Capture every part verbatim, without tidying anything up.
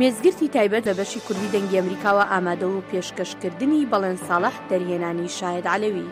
مێزگرتی تایبەت لە بەشی کوردی دەنگی ئەمریکاوە ئامادە و پێشکەشکردنی بەڵێن ساڵح دەرهێنانی شاهد عەلەوی.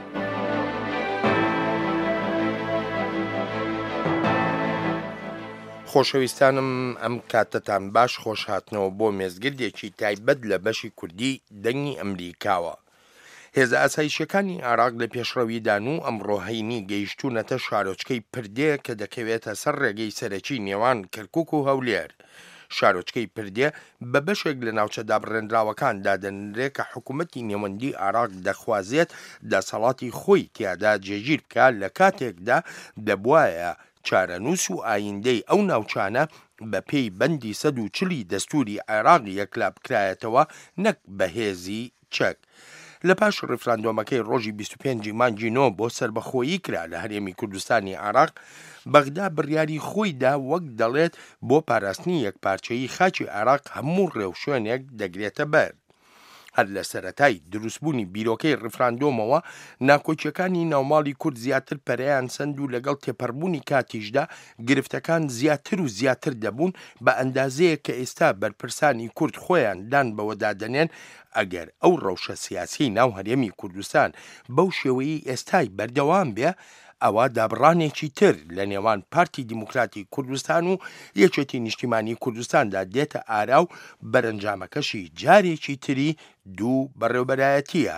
خۆشەویستانم ئەم کاتتان باش خۆش هاتنەوە بۆ مێزگردێکی تایبەت لە بەشی کوردی دەنگی ئەمریکاوە. هێزە ئاسایشەکانی عێراق لە پێشڕەویدان و ئەمڕۆ هەینی گەیشتوونەتە شارۆچکەی پردێ کە دەکەوێتە سەر ڕێگەی سەرەکی نێوان کەرکووک و هەولێر. شارۆچکەی پردێ بە بەشێک لە ناوچە دابڕێنراوەکان دادەنرێت کە حکوومەتی نێوەندی عێراق دەخوازێت دەسەڵاتی خۆی تیادا جێگیر بکات لە کاتێکدا دەبوایە چارەنووس و ئایندەی ئەو ناوچانە بە پێی بەندی سەد و چلی دەستوری عێراقی یەکلا بکرایەتەوە نەک بەهێزی چەک. لە پاش ڕفراندۆمەکەی ڕۆژی بیست و پێنجی مانگی نۆ بۆ سربەخۆیی کرا لە هەرێمی کوردستانی عێراق، بەغدا بڕیاری خۆیدا وەک دەڵێت بۆ پاراستنی یەکپارچەیی خاچی عێراق هەموو ڕێو شوێنێک دەگرێتە بەر. هەر لە سەرەتای دروستبوونی بیرۆکەی ڕفراندۆمەوە ناکۆچیەکانی ناوماڵی کورد زیاتر پەرەیان سند و لەگەڵ تێپەڕبوونی کاتیشدا گرفتەکان زیاتر و زیاتر دەبوون بە ئەندازەیە کە ئێستا بەرپرسانی کورد خۆیان دان بەوە دادەنێن ئەگەر ئەو ڕەوشە سیاسی ناو هەرێمی کوردستان بەو شێوەیەی ئێستای بەردەوام بێ، ئەوە دابڕانێکی تر لە نێوان پارتی دیموکراتی کوردستان و یەکێتی نیشتیمانی کوردستاندا دێتە ئارا و بەرەنجامەکەشی جارێکی تری دوو بەڕێوەبەرایەتیە.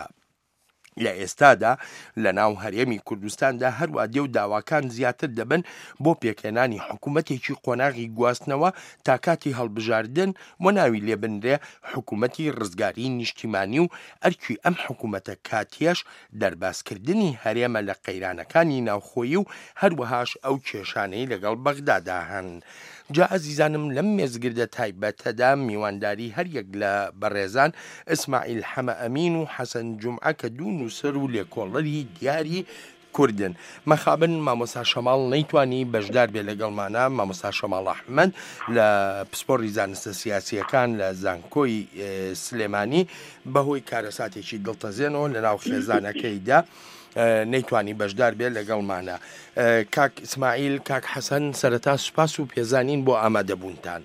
لە ئێستادا لە ناو هەرێمی کوردستاندا هەروە دێو داواکان زیاتر دەبن بۆ پێکێنانی حکوومەتێکی قۆناغی گواستنەوە تا کاتی هەڵبژاردن و ناوی لێبنرێ حکوومەتی ڕزگاری نیشتیمانی و ئەرکی ئەم حکوومەتە کاتیەش دەرباسکردنی هەرێمە لە قەیرانەکانی ناوخۆیی و هەروەهاش ئەو کێشانەی لەگەڵ بەغدادا هەن. جا ئەزیزانم لەم مێزگردە تایبەتەدا میوانداری هەریەک لە بەڕێزان ئیسماعیل حەمە ئەمین و حەسەن جومعە کە دوو نووسەر و لێکۆڵەری دیاری کوردن. مەخابن مامۆستا شەماڵ نەیتوانی بەشدار بێ لەگەڵمانە. مامۆستا شەماڵ ئەحمەد لە پسپۆڕی زانستە سیاسیەکان لە زانکۆی سلێمانی بەهۆی کارەساتێکی دڵتەزێنەوە لە ناو خێزانەکەیدا نەیتوانی بەشدار بێت لەگەڵمانە. کاک ئیسماعیل، کاک حەسەن، سەرەتا سوپاس و پێزانین بۆ ئامادەبوونتان.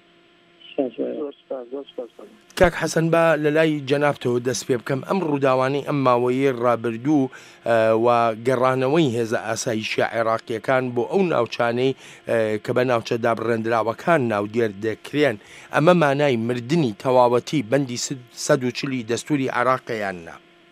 کاک حەسەن، بە لە لای جەنابتەوە دەست پێ بکەم ئەم ڕووداوانەی ئەم ماوەیە ڕابردوو و گەڕانەوەی هێزە ئاسایشی عێراقیەکان بۆ ئەو ناوچانەی کە بە ناوچە دابڕێنراوەکان ناودێر دەکرێن، ئەمە مانای مردنی تەواوەتی بەندی سەد و چلی دەستوری عێراقیانە.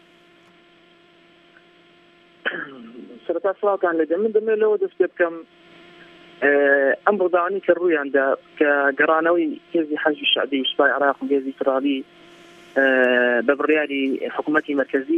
سەرەتا سڵاوتان لێدە، من دەمێنەوە دەست پێ بکەم ئەم ڕووداوانەی کە ڕوویاندا کە گەڕانەوەی هێزی حەزبی شەعبی سوپای عێراق و هێزی فدرالی بە بڕیاری حکوومەتی مەرکەزی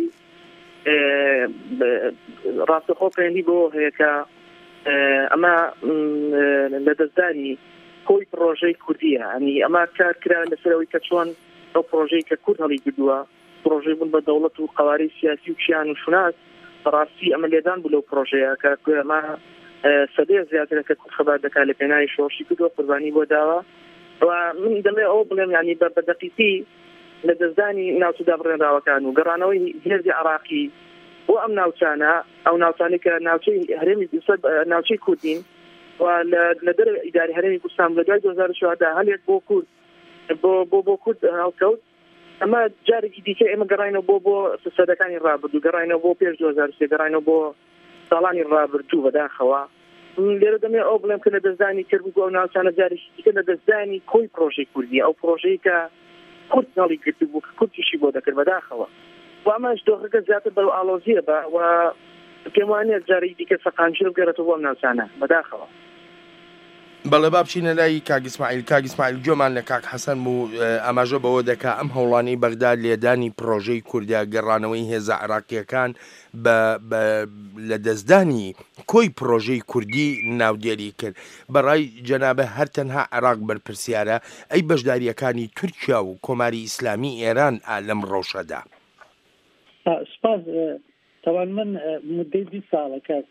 ڕاستەخۆ پەیوەندی بۆ هەیە کە ئەمە لە دەستداری کۆی پرۆژەی کوردیە. ئەنی ئەمە کار کرا لەسەرەوەی کە چۆن ئەو پرۆژەی کە کورد هەڵی کردووە، پرۆژەی بوون بە دەوڵەت و قەوارەی سیاسی و کیان و شوناس، بەڕاستی ئەمە لێدان بوو لەو پرۆژەیە کە ئەمە سەدەیە زیاترە کە کورد خەبات دەکات لە پێناوی شۆڕشی کردووە، قوربانی بۆ داوە. و من دەمێ ئەوە بڵێم یعنی بە دەقیقی لە دەستدانی ناوچە دابڕێنراوەکان و گەڕانەوەی هێزی عێراقی بۆ ئەم ناوچانە، ئەو ناوچانەی کە ناوچەی هەرێمی ناوچەی کوردین و لە دەر ئیداری هەرێمی کوردستان لە دوای دوو هەزار و چواردە هەلێک بۆ کورد بۆ بۆ بۆ کورد هەڵکەوت. ئەمە جارێکی دیکە ئێمە گەڕاینەوە بۆ بۆ سەدەکانی ڕابردوو، گەڕاینەوە بۆ پێش دوو هەزار و سێ، گەڕاینەوە بۆ ساڵانی ڕابردوو بەداخەوە. لێرە دەمێ ئەو بڵێم کە لە دەستدانی کردبوو ئەو ناوچانە جارێکی دیکە لە دەستدانی کۆی پرۆژەی کوردی، ئەو پرۆژەی کە کورد هەڵی گرتبوو کە کورتیشی بۆ دەکرد بەداخەوە. و ئەمەش دۆخەکە زیاتر بەرەو ئاڵۆزیە بە و پێم وانە جارێکی دیکە سەقامگیر بگەڕێتەوە بۆ ئەم ناوچانە بەداخەوە. بەڵێ با بچینە لای کاک ئیسماعیل. کاک ئیسماعیل، گوێمان لە کاک حەسەن بوو ئاماژە بەوە دەکا ئەم هەوڵانەی بەغدا لێدانی پرۆژەی کوردیا، گەڕانەوەی هێزە عێراقیەکان لە دەستدانی کۆی پرۆژەی کوردی ناودێری کرد. بەڕای جەنابە هەر تەنها عێراق بەرپرسیارە، ئەی بەشداریەکانی تورکیا و کۆماری ئیسلامی ئێران لەم ڕەوشەدا؟ سپاس. تەوان من مدەی دوو ساڵە کات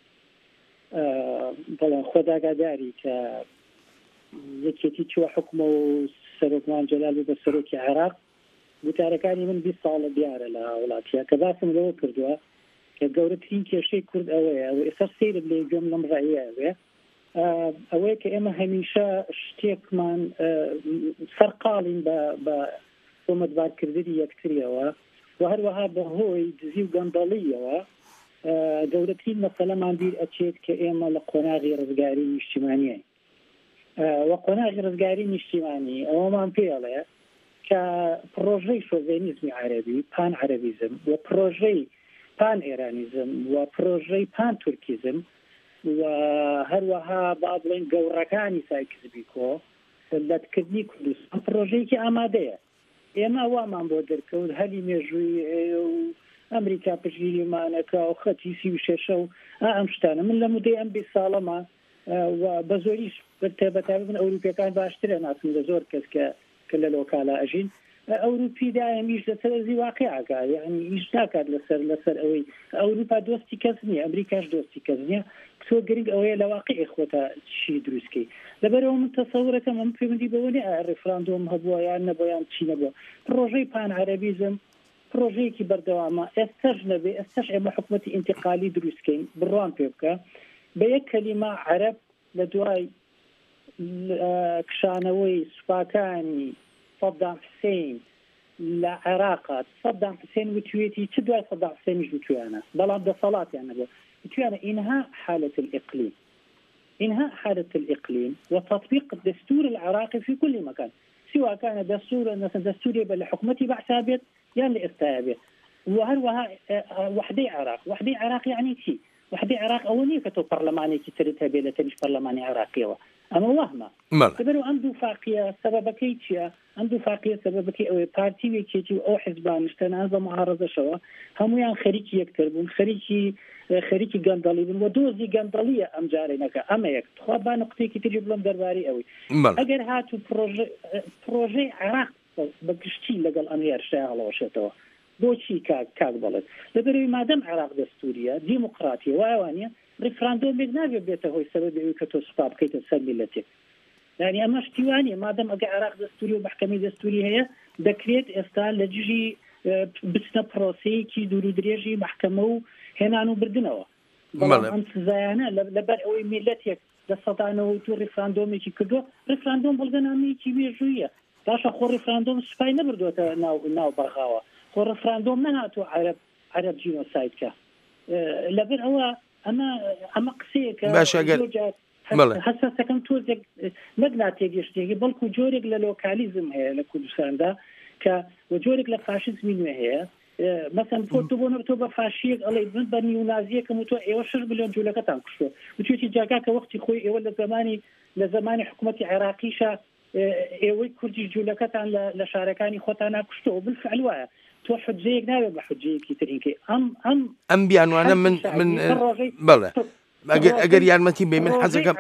بەڵام خۆداگاداری کە یەکێتی چوە حکومە و سەرۆکمان جەلال بە سەرۆکی عێراق، وتارەکانی من بیست ساڵە دیارە لە وڵاتیە کە باسم لەوە کردووە کە گەورەترین کێشەی کورد ئەوەیە و ئێستا سەیرم لێ گوێم لەم ڕایە ئەوێ ئەوەیە کە ئێمە هەمیشە شتێکمان سەرقاڵین بە کۆمەتبارکردنی یەکتریەوە و هەروەها بەهۆی دزی و گەندەڵیەوە گەورەترین مەسەلەمان بیر ئەچێت کە ئێمە لە قۆناغی ڕزگاری نیشتیمانیە و قۆناغی ڕزگاری نیشتیمانی ئەوەمان پێڵێ کە پرۆژەی شۆڤێنیزمی عەرەبی پان عەرەبیزم و پرۆژەی پان ئێرانیزم و پرۆژەی پان تورکیزم و هەروەها با بڵێن گەورەکانی سایکسبیکۆ لەتکردنی کوردستان پرۆژەیەکی ئامادەیە. ئێمە وامان بۆ دەرکەوت هەلی مێژووی و ئەمریکا پشگیریمانەکە و خەتی سی و شێشە و ئەم شتانە من لە مودەی ئەم بێ ساڵەمە و بە زۆریش بەتابەت بن ئەوروپیەکان باشترە ناسم لە زۆر کەس کە کە لە لۆکالا ئەژین ئەوروپی دایمیش لەسەر ئەزی واقعاکە یعنی هیچ ناکات لەسەر لەسەر ئەوەی ئەوروپا دۆستی کەس نییە ئەمریکاش دۆستی کەس نییە تۆ گرنگ ئەوەیە لە واقعی خۆتە چی دروستکەی لەبەرەوە من تەسەورەکەم ئەم پەیوەندی بەوە ڕێفراندۆم هەبووە یان نەبوویان چی نەبووە پرۆژەی پان عەرەبیزم پرۆژەیەکی بەردەوامە ئێستاش نەبێ ئێستاش ئێمە حکومەتی ئینتیقالی دروستکەین بڕوان پێ بکە بە یەک کەلیمە عەرەب لە دوای کشانەوەی سوپاکانی سەدام حوسێن لە عێراقات سەدام حوسێن وتوێتی چ دوای سەدام حوسێنیش وتویانە بەڵام دەسەڵاتیان نەبوو وتویانە إنهاء حالة الإقليم إنهاء حالة الإقليم وتطبيق الدستور العراقي في كل مكان سواء كان دستور مثلا دستوري بالحكومة بعثابت يعني لإستابت وهروها وحدي عراق وحدي عراق يعني شيء وحدي عراق أولية كتو برلماني كترتها بيلتنش برلماني عراقي أما وهمة تبرو عنده فاقية سببكي تشيا عنده فاقية سببكي أو بارتي ويكيتي أو حزبان اشتنا هذا معارضة شوا هم يعني خريجي يكتربون خريجي خريجي قندلي بن ودوزي قندلية أم جارينك أما يك تخوض نقطة كي تجيب لهم درباري أوي أجر هاتو بروجي بروجي عراق بقشتي لقال أمير شاهل وشتوا بوشي كاك كاك بلد لبروي ما دام عراق دستورية ديمقراطية وأوانية ريفراندوم بينابي بيته هو السبب اللي كتو سباب كي تسمي لتي يعني أما اشتواني ما دام أجا عراق دستوري ومحكمة دستورية هي دكريت استال لجي بسنا بروسي كي دورو دريجي محكمة هنا نو بردنوا بلام أنت زيانا لبر أوي ملتك لستطعنوا تو ريفراندوم كي كدو ريفراندوم بلغنا مي كي بيجوية تاشا خو ريفراندوم سباي نبردو ناو ناو برغاوة خو ريفراندوم نهاتو عرب عرب جينوسايد كا أه لبر هو أما أما قسيك باش أقل هسه سكن توزك مقناطيق يشتيجي بلكو جوريك للوكاليزم هي لكردستان دا ك وجوريك لفاشيزم هي مثلا فوتو بونر تو بفاشيق الله يبن بني ونازيه كمتو ايوا شش مليون جولكه تنكشو وتيجي جاكاك وقت خوي ايوا لزماني لزماني حكومتي عراقيشه ايوا كردي جولكه تاع لشاركاني خوتانا كشتو بالفعل وايا تو حجيك ناوي بحجيك ترينكي ام ام ام بيانوانا من من بله ئەگەر یارمەتی بێ من حەزەکەم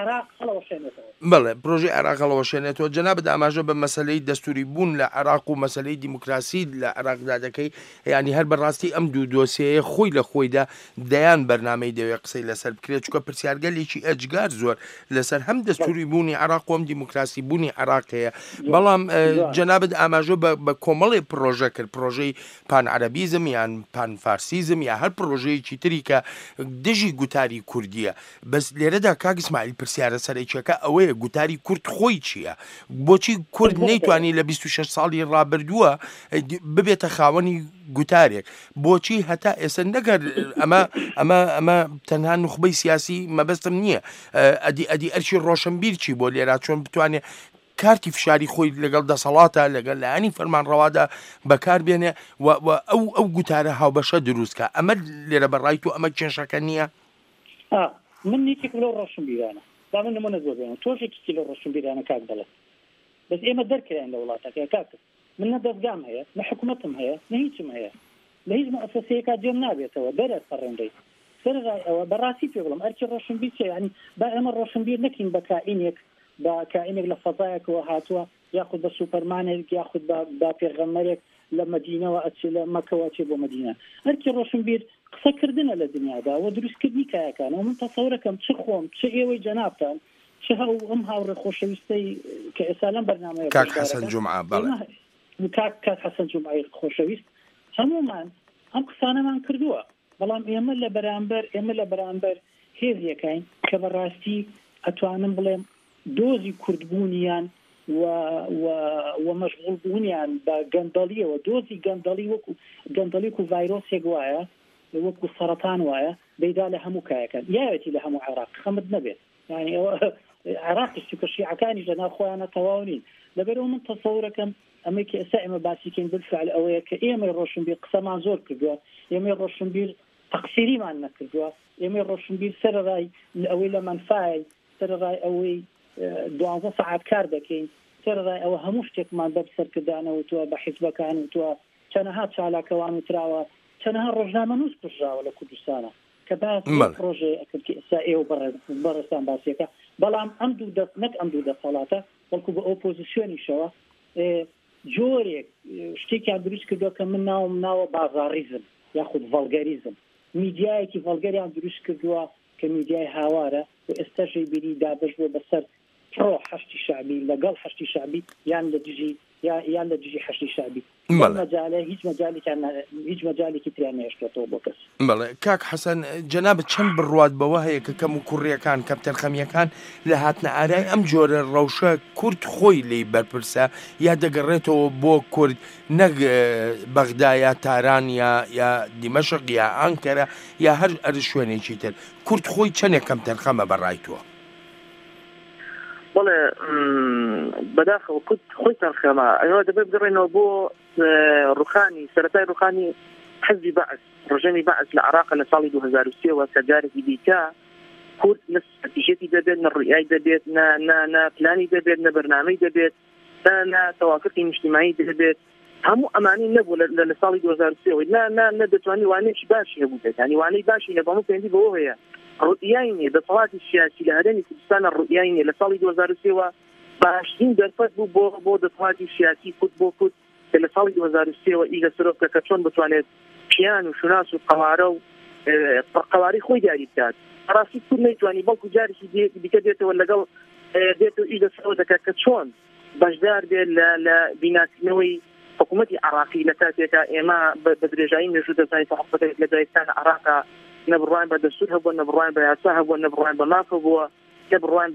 بەڵێ پرۆژەی عێراق هەڵەوەشێنێتەوە جەنابەت ئاماژە بە مەسەلەی دەستوری بوون لە عێراق و مەسەلەی دیموکراسی لە عێراقدا دەکەی یعنی هەر بەڕاستی ئەم دوو دۆسیەیە خۆی لە خۆیدا دەیان بەرنامەی دەوێت قسەی لەسەر بکرێت چونکە پرسیارگەلێکی ئەجگار زۆر لەسەر هەم دەستوری بوونی عێراق و هەم دیموکراسی بوونی عێراق هەیە بەڵام جەنابەت ئاماژە بە کۆمەڵی پرۆژە کرد پرۆژەی پان عەرەبیزم یان پان فارسیزم یا هەر پرۆژەیەکی تری کە دژی گوتاری کوردیە بەس لێرەدا کاک ئیسماعیل پرسیارە سەرەکیەکە ئەوەیە گوتاری کورد خۆی چییە بۆچی کورد نەیتوانی لە بیست و شەش ساڵی ڕابردووە ببێتە خاوەنی گوتارێک بۆچی هەتا ئێستا نەگەر ئەمە ئەمە ئەمە تەنها نوخبەی سیاسی مەبەستم نییە ئەدی ئەدی ئەرشی ڕۆشنبیر چی بۆ لێرە چۆن بتوانێت کارتی فشاری خۆی لەگەڵ دەسەڵاتە لەگەڵ لایانی فەرمانڕەوادا بەکار بێنێ و ئەو ئەو گوتارە هاوبەشە دروستکە ئەمە لێرە بەڕای تو ئەمە کێشەکە نییە من نیکێک لەو ڕۆشنبیرانە با من نمونە زۆر بێنم تۆشێکی لەو ڕۆشنبیرانە کاک دەڵێت بەس ئێمە دەرکرایان لە وڵاتەکە کاکە من نە دەستگام هەیە نە حکوومەتم هەیە نە هیچم هەیە لە هیچ مؤسسەیەکە جێم نابێتەوە بەرە سەرڕێندەی سەرڕای ئەوە بەڕاستی پێ بڵم ئەرکی ڕۆشنبیر چێ ینی با ئێمە ڕۆشنبیر نەکەین بە کائینێک بە کائینێک لە فەزایەکەوە هاتووە یاخود بە سوپەرمانێک یاخود بە پێغەمبەرێک لە مەدینەوە ئەچێ لە مەکەوە ئەچێ بۆ مەدینە ئەرکی ڕۆشنبیر قسەکردنە لە دنیادا و دروستکردنی کایەکانەوە من تەسەورەکەم چ خۆم چ ئێوەی جەنابتان چ هەو ئەم هاوڕێ خۆشەویستەی کە ئێستا لەم بەرنامەیە کاک حەسەن جومعە بەڵێ کاک کاک حەسەن جومعەی خۆشەویست هەمومان ئەم قسانەمان کردووە بەڵام ئێمە لە بەرامبەر ئێمە لە بەرامبەر هێزیەکەین کە بەڕاستی ئەتوانم بڵێم دۆزی کوردبوونیان و مەشغوڵ بوونیان بە گەندەڵیەوە دۆزی گەندەڵی وەکو گەندەڵیک و ڤایرۆسێک وایە وەکو سەرەتان وایە بەیدا لە هەموو کایەکان یاوێتی لە هەموو عێراق خەمت نەبێت یعنی ئەوە عێراقیشتی کە شیعەکانیش لەناو خۆیانە تەواو نین لەبەرەوە من تەسەورەکەم ئەمەی کە ئێستا ئێمە باسیکەین بالفعل ئەوەیە کە ئێمەی ڕۆشنبیر قسەمان زۆر کردووە ئێمەی ڕۆشنبیر تەقسیریمان نەکردووە ئێمەی ڕۆشنبیر سەرڕای ئەوەی لە منفعل سەرڕای ئەوەی دوازدە سەعات کار دەکەین سەرڕای ئەوە هەموو شتێکمان بەسەرکردانەوە تووە بە حیزبەکان و تووە چەنەها چالاکەوان وتراوە چەنەها ڕۆژنامە نووس پرژاوە لە کوردستانە کە باس پرۆژێ ئەکرد کە ئێستا ئێوە بەڕێستان باسیەکە بەڵام ئەم دوو دەست نەک ئەم دوو دەسەڵاتە بەڵکو بە ئۆپۆزیسیۆنیشەوە جۆرێک شتێکیان دروست کردووە کە من ناوم ناوە بازاڕیزم یاخود ڤەڵگەریزم میدیایەکی ڤەڵگەریان دروست کردووە کە میدیای هاوارە و ئێستا ژێبیری دابش بۆ بەسەر پرۆ حەشتی شعبی لەگەڵ حەشتی شعبی یان لە دژی یان لە دژی حەشتی شعبی مەجالە هیچ مەجالێکیان هیچ مەجالێکی تریان نێشتێتەوە بۆ کەس. بەڵێ کاک حەسەن جەنابەت چەند بڕوات بەوە هەیە کە کەم و کوڕیەکان کەپتەرخەمیەکان لە هاتنە ئارای ئەم جۆرە ڕەوشە کورد خۆی لی بەرپرسە یا دەگەڕێتەوە بۆ کورد نەک بەغدا یا تاران یا یا دیمەشق یا ئانکەرە یا هەر ئەر شوێنێکی تر کورد خۆی چەندێک کەمتەرخەمە بەڕایتووە؟ بەڵێ بەداخەوە کورد خۆی تەرخەمە ئەوە دەبێت بگەڕێنەوە بۆ ڕوخانی سەرەتای ڕوخانی حزبی بەعث ڕژەمی بەعث لە عێراق لە ساڵی دوو هەزار و سێەوە کە جارێکی دیکە کورد نە ستراتیژیەتی دەبێت نە ڕوئیای دەبێت نە پلانی دەبێت نە بەرنامەی دەبێت نە تەواکردی نیشتیمایی دەبێت هەموو ئەمانی نەبوو لە ساڵی دوو هەزار و سێەوە نە دەتوانی وانەیەکی باشی هەبوو بێت ینی وانەی باشی لە بەموو پێندی بەوە هەیە ڕوئیای دەسەڵاتی سیاسی لە هەرێمی کوردستانە ڕوئیای لە ساڵی دوو هەزار و سێەوە باشترین دەرفەت بوو بۆ بۆ دەسەڵاتی سیاسی کورد بۆ کورد کە لە ساڵی دوو هەزار و سێەوە ئیگە سەرۆک کە چۆن بتوانێت پیان و شوناس و قەوارە و قەواری خۆی دیاری بکات ڕاستی کورد نەیتوانی بەڵکو جارێکی دیکە دێتەوە لەگەڵ دێتەوە ئیگە سەرۆک دەکات کە چۆن بەشدار بێت لە بیناسینەوەی حکوومەتی عێراقی لە کاتێکە ئێمە بە درێژایی مێژوو دەزانین تەحقیقات لە دایستانە عێراقا نەبڕوان بە دەستور هەبووە نەبڕوان بە یاسا هەبووە نەبڕوان بە مافە بووە نەبڕوان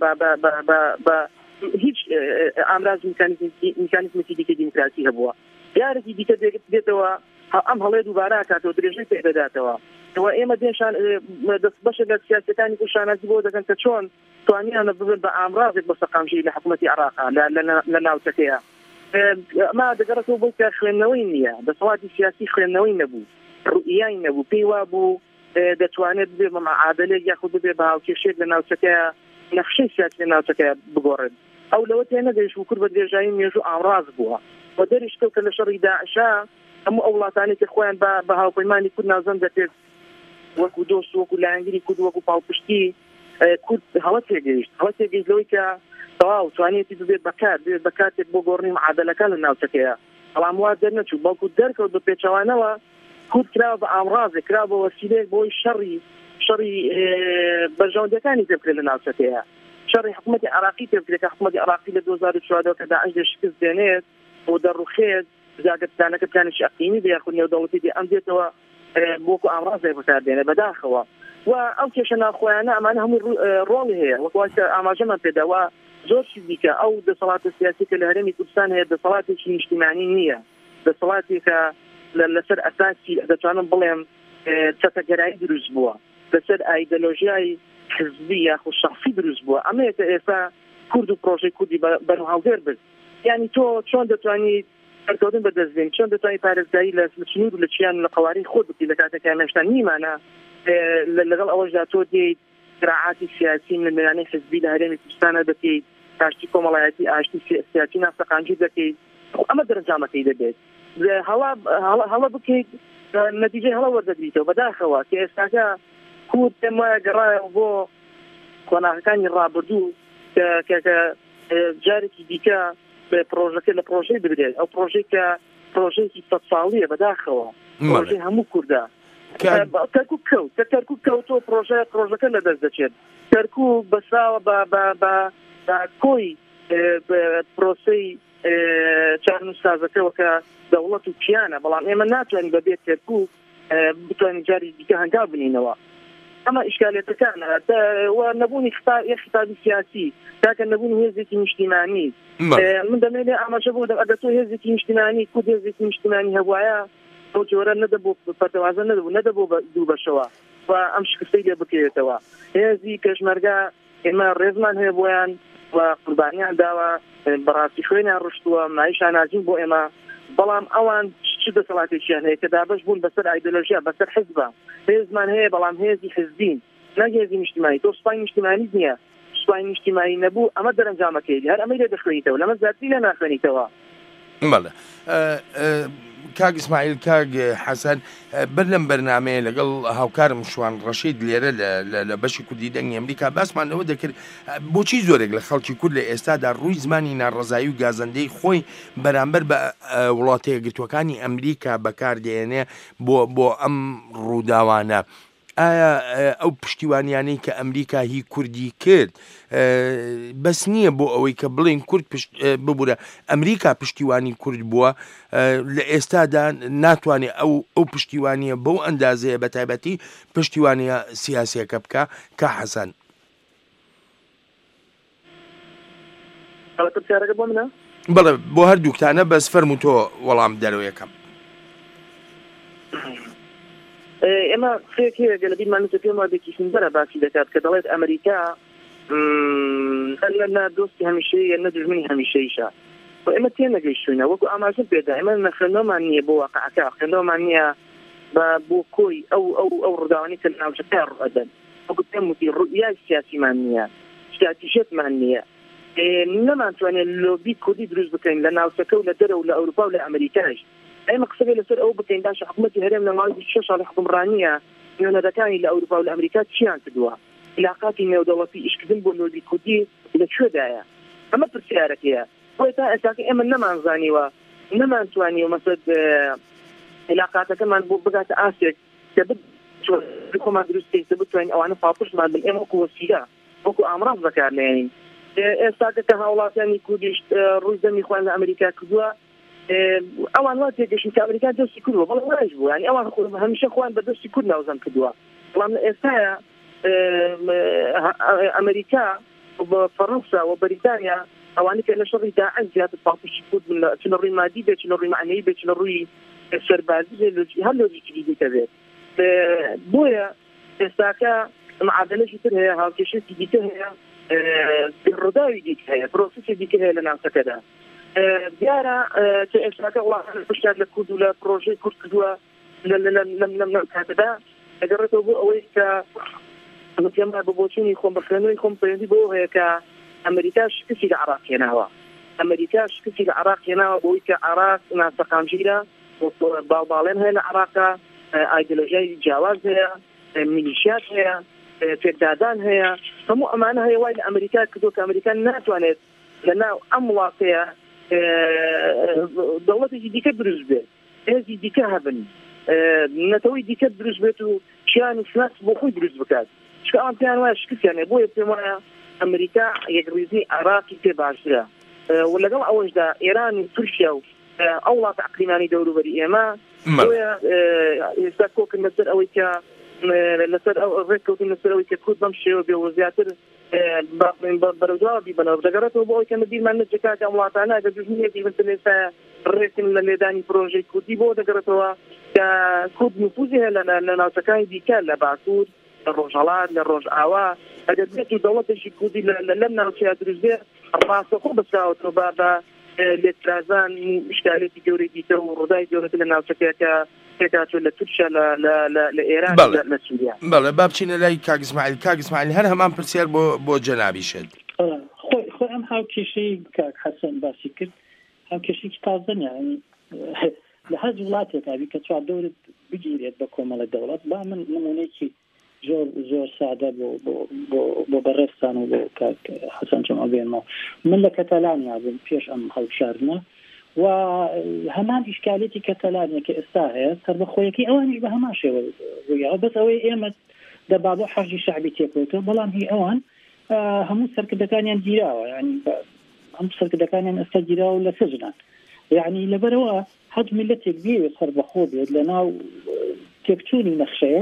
بە هیچ ئامراز میکانیزمێکی دیکە دیموکراسی هەبووە یارێکی دیکە دێتەوە ئەم هەڵێ دووبارە کاتەوە درێژەی پێدەداتەوە ئەوە ئێمە دێشان بەشە لە سیاسەکانی شانازی بۆ دەکەن کە چۆن توانیانە ببن بە ئامرازێک بە سەقامژەی لە حکوومەتی عێراقا لە ناوچەکەیە ئەمە دەگەڕێتەوە بۆ کە خوێندنەوەی نییە دەسەڵاتی سیاسی خوێندنەوەی نەبوو ڕوئیای نەبوو پێی وا بوو دەتوانێت بێ بە معادلێک یاخود ببێ بە هاوکێشێک لە ناوچەکەیە نەخشەی سیاسی لە ناوچەکەیە بگۆڕێت ئەو لەوە تێنەگەیشت و کورد بە درێژایی مێژوو ئامراز بووە و دەریشتەوە کە لە شەڕی داعشا هەموو ئەو وڵاتانێکی خۆیان بە هاوپەیمانی کورد نازەم دەکرد وەکو دۆست وەکو لایەنگیری کورد وەکو پاڵپشتی کورد هەڵە تێگەیشت هەڵە تێگەیشت لەوەی کە تەواو توانێتی ببێت بەکات بێت بە کاتێک بۆ گۆڕنی معادلەکان لە ناوچەکەیە بەڵام وا دەرنەچوو بەڵکو دەرکەوت بە پێچەوانەوە کورد کراوە بە ئامڕازێک کرا بە وەسیلەیەک بۆی شەڕی شەڕی بەرژەوەندەکانی پێبکرێت لە ناوچەکەیە شەڕی حکوومەتی عێراقی پێبکرێت کە حکوومەتی عێراقی لە دوو هەزار و چواردەوە کە داعش دەشکست دێنێت بۆ دەڕوخێت زیادەتدانەکە پلانێکی ئەقلیمی بە یاخود نێودەوڵەتی دێ ئەم دێتەوە بۆکو ئامڕازێک بەکاردێنێت بەداخەوە و ئەو کێشە ناخۆیانە ئەمانە هەمووی ڕۆڵی هەیە وەکوان کە ئاماژەمان پێداوە زۆر شت دیکە ئەو دەسەڵاتە سیاسی کە لە هەرێمی کوردستان هەیە دەسەڵاتێکی نیشتیمانی نییە دەسەڵاتی کە لەسەر ئەساسی دەتوانم بڵێم چەتەگەرایی دروست بووە لەسەر ئایدۆلۆژیای حزبی یاخود شەخسی دروست بووە ئەمەیە کە ئێستا کورد و پرۆژەی کوردی بەرهەڵگەر بن یعنی تۆ چۆن دەتوانیت سەرکەوتن بەدەستبێن چۆن دەتوانیت پارێزگایی لە سنوور و لە چیان لە قەواری خۆت بکەی لە کاتێکە هێمەشتان نیمانە لەگەڵ ئەوەشدا تۆ دێیت صراعاتی سیاسی لە نێوانی حزبی لە هەرێمی کوردستانە دەکەیت ئاشتی کۆمەڵایەتی ئاشتی سیاسی نافتەقانجی دەکەیت ئەمە دەرەنجامەکەی دەبێت هەڵە بکەیت نەتیجەی هەڵە وەردەگریتەوە بەداخەوە کە ئێستاکە کورد پێم وایە گەڕایەوە بۆ کۆناغەکانی ڕابردوو کە جارێکی دیکە پرۆژەکە لە پرۆژەی بگرێت ئەو پرۆژەی کە پرۆژەیەکی سەد ساڵیە بەداخەوە پرۆژەی هەموو کوردە کەرکوب کەوت کە کەرکوب کەوتۆ پرۆژە پرۆژەکە لەدەست دەچێت کەرکوب بەسراوە بە کۆی پرۆسەی چارن سازەکەەوە کە دەوڵەت و پیانە بەڵام ئێمە ناتوانین بەبێت کەرکوب بتوانین جاری دیکە هەنگاو بنینەوە ئەمە ئیشکالێتەکانە نەبوونی خطابی سیاسی تاکە نەبوونی هێزێکی نیشتیمانی من دەمێنێ ئاماژە بۆ ئەگەر تۆ هێزێکی نیشتیمانی کو هێزێکی نیشتیمانی هەبوایە ئەو جۆرە نەدەبوو پەتەوازە نەدەبوو نەدەبوو بە دوو بەشەوە و ئەم شکستەی لێ بکرێتەوە هێزی پێشمەرگە ئێمە ڕێزمان هەیە بۆیان و قوربانیان داوە بەڕاستی خوێنیان ڕشتووە مایشان ناجین بۆ ئێمە بەڵام ئەوان چ دەسەڵاتێکیان هەیە کە دابش بوون بەسەر ئایدۆلۆژیا بەسەر حزبە هێزمان هەیە بەڵام هێزی حزبین نەک هێزی نیشتیمانی تۆ سوپای نیشتیمانی نییە سوپای نیشتیمانی نەبوو ئەمە دەرەنجامەکەی هەر ئەمەی لێ دەخوێنیتەوە لەمە زیاتری لە ناخوێنیتەوە. بەڵێ کاک ئیسماعیل کاک حەسەن بەر لەم بەرنامەیە لەگەڵ هاوکارم شوان ڕەشید لێرە لە بەشی کوردی دەنگی ئەمریکا باسمانەوە دەکرد بۆچی زۆرێک لە خەڵکی کورد لە ئێستادا ڕووی زمانی ناڕەزایی و گازەندەی خۆی بەرامبەر بە وڵاتە یەکگرتووەکانی ئەمریکا بەکاردێنێ بۆ بۆ ئەم ڕووداوانە. ئایا ئەو پشتیوانیانەی کە ئەمریکا هی کوردی کرد بەس نییە بۆ ئەوەی کە بڵین کورد ببوورە ئەمریکا پشتیوانی کورد بووە لە ئێستادا ناتوانێت ئەو ئەو پشتیوانیە بەو ئەندازەیە بە تایبەتی پشتیوانیە سیاسیەکە بکە کە حەسەن بەڵێ بۆ هەردووکتانە بەس فەرموو تۆ وەڵام دەرەوەیەکەم. ئێمە فێکەیە گەلەبیمان پێم وادێکیشن بەرە باسی دەکات کە دەڵێت ئەمریکا لە دۆستی هەمیشەیە نە دژمنی هەمیشەیشە ئێمە تێ نەگەیشتوینە وەکو ئاماژە پێدا ئێمە نەخێنەوەمان نییە بۆ واقعەکە خوێندەوەمان نییە بۆ کۆی ئەو ئەو ئەو ڕووداوانی کە ناوچەکە ڕوئەدەن وەکو پێم وتی ڕوئیای سیاسیمان نییە استراتیژیەتمان نییە نەمانتوانێت لۆبی کوردی دروست بکەین لە ناوچەکە و لە دەرە و لە ئەوروپا و لە ئەمریکاش ئێمە قسەی لەسەر ئەو بکەین باش حکوومەتی هەرێم لە ماوەی شش ساڵی حکومڕانیە نێونەتەکانی لە ئەوروپا و لە ئەمریکا چیان کردووە علاقاتی نێودەوڵەتی ئیشکردن بۆ لۆبی کوردی لەکوێدایە ئەمە پرسیارەکەیە بۆیە تا ئێستاکە ئێمە نەمانزانیوە نەمانتوانیوە مەسەد علاقاتەکەمان بۆ بگاتە ئاسێک کە خۆمان دروستکەین کە بتوانین ئەوانە پاپشتمان بن ئێمە وەکو وەسیلە وەکو ئامڕاز بەکارلێنین ئێستاکە کە هاوڵاتیانی کوردیش ڕووی دەمی خۆیان لە ئەمریکا کردووە ئەوان وا تێگەشتن کە ئەمریکا دەستی کردووە بەڵام وایش بوو ینی ئەوان هەمیشە خۆیان بە دەستی کورد ناوزەم کردووە بەڵام لە ئێستاە ئەمریکا بە فەڕەنسا و بەریتانیا ئەوانی کە لە شەڕی داعش زیاتر پاپشتی کورد چنە ڕووی مادی بێت چنە ڕووی معنەیی بێت چنە ڕووی سەربازی هەر لۆجیکی دیکە بێت بۆیە ئێستاکە معادلەشی تر هەیە هاوکێشێکی دیکە هەیە ڕۆداوی دیکە هەیە پرۆسسی دیکە هەیە لە ناوچەکەدا دیارە کە ئێستاکە وڵاتان پشتیان لە کورد و لە پرۆژەی کورد کردووە لەم کاتەدا ئەگەڕێتەوە بۆ ئەوەی کە پێما بە بۆچوونی خۆم بەخێنەوەی خۆم پەیوەندی بۆ هەیە کە ئەمریکا شکستی لە عێراق هێناوە ئەمریکا شکستی لە عێراق هێناوە بۆی کە عێراق ناسەقامگیرە باڵێن هەیە لە عێراقا ئایدۆلۆژیای جیاواز هەیە میلیشیات هەیە پێکدادان هەیە هەموو ئەمانە هەیە وای لە ئەمریکا کردو کە ئەمریکا ناتوانێت لەناو ئەم وڵاتەیە دەوڵەتێکی دیکە دروست بێت هێزی دیکە هەبن نەتەوەی دیکە دروست بێت و شیانی سناس بۆ خۆی دروست بکات چکە ئەم پێیان وایە شکستیانێ بۆیە پێم وایە ئەمریکا یەکڕیزی عێراقی پێ باشترە و لەگەڵ ئەوەشدا ئێران و تورکیا و ئەو وڵاتە ئەقلیمانی دەوروبەری ئێمە بۆیە ئێستا کۆکردن لەسەر ئەوەی کە لەسەر ڕێککەوتن لەسەر ئەوەی کە کورد بەم شێوە بێ و زیاتر بەرەوداوە بیبنەوە دەگەڕێتەوە بۆ ئەوی کە مەبیرمان نەجێکات ئەم وڵاتانە ئەگەر دوژمنێکی بنتر ئێستا ڕێکن لە لێدانی پرۆژەی کوردی بۆ دەگەڕێتەوە کە کورد نفوزی هەیە لە ناوچەکانی دیکە لە باکوور لە ڕۆژهەڵات لە ڕۆژئاوا ئەگەر بێت و دەوڵەتێکی کوردی لەم ناوچەیە دروست بێت ڕاستەخۆ بەسراوەتەوە بە بە لێترازان شکالێتی گەورەی دیکە و ڕۆدای گەورەتر لە ناوچەکەیە کە پێکاتوە لە تورکیا لە ئێران لە سووریا. بەڵێ با بچینە لای کاک ئیسماعیل کاک ئیسماعیل هەر هەمان پرسیار بۆ بۆ جەنابی شێت خۆی خۆی ئەم هاوکێشەی کاک حەسەن باسی کرد هاوکێشێکی تازەن یعنی لە هەر وڵاتێکا بی کە چوار دەورت بگیرێت بە کۆمەڵە دەوڵەت با من نمونەیەکی زۆر زۆر سادە بۆ بەڕێستان و بۆ کاک حەسەن جەمال بێنمەوە من لە کەتەلانیا بووم پێش ئەم هەڵبژاردنە و هەمان ئیشکالێتی کەتەلانیا کە ئێستا هەیە سەربەخۆیەکی ئەوانیش بە هەمان شێوە ڕوویاوە بەس ئەوەی ئێمە دەبا بۆ حەرجی شەعبی تێکەوتەوە بەڵام هی ئەوان هەموو سەرکردەکانیان گیراوە ینی هەموو سەرکردەکانیان ئێستا گیراوە لە سجنان یعنی لەبەرەوە هەج میلەتێک بێوێت سەربەخۆ بێت لە ناو تێکچوونی نەخشەیەک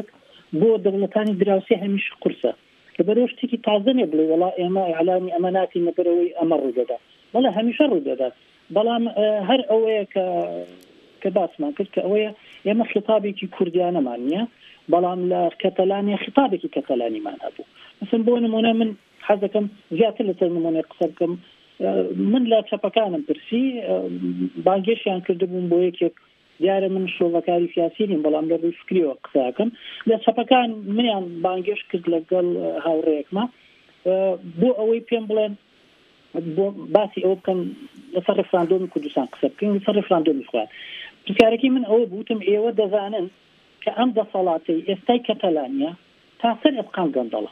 بۆ دەوڵەتانی دراوسی هەمیش قورسە لەبەرەوە شتێکی تازە نیە بڵێ وەڵا ئێمە ئیعلامی ئەماناتی لەبەرەوەی ئەمە ڕوودەدا وەڵا هەمیشە ڕوودەدات بەڵام هەر ئەوەیە کە کە باسمان کرد کە ئەوەیە ئێمە خطابێکی کوردیانەمان نییە بەڵام لە کەتەلانیا خطابێکی کەتەلانیمان هەبوو مثلا بۆ نمونە من حەز دەکەم زیاتر لەسەر نمونەی قسە بکەم من لە چەپەکانم پرسی بانگێشیان کردبووم بۆ یەکێک دیارە من شۆڤەکاری سیاسی نیم بەڵام لە ڕووی فکریەوە قسەکەم لە چەپەکان منیان بانگێش کرد لەگەڵ هاوڕێیەکمە بۆ ئەوەی پێم بڵێن بۆ باسی ئەوە بکەن لەسەر ڕێفراندۆمی کوردستان قسە بکەین لەسەر ڕێفراندۆمی خوارد پرسیارەکەی من ئەوە بوتم ئێوە دەزانن کە ئەم دەسەڵاتەی ئێستای کەتەلانیا تا سەر ئەفغان گەندەڵە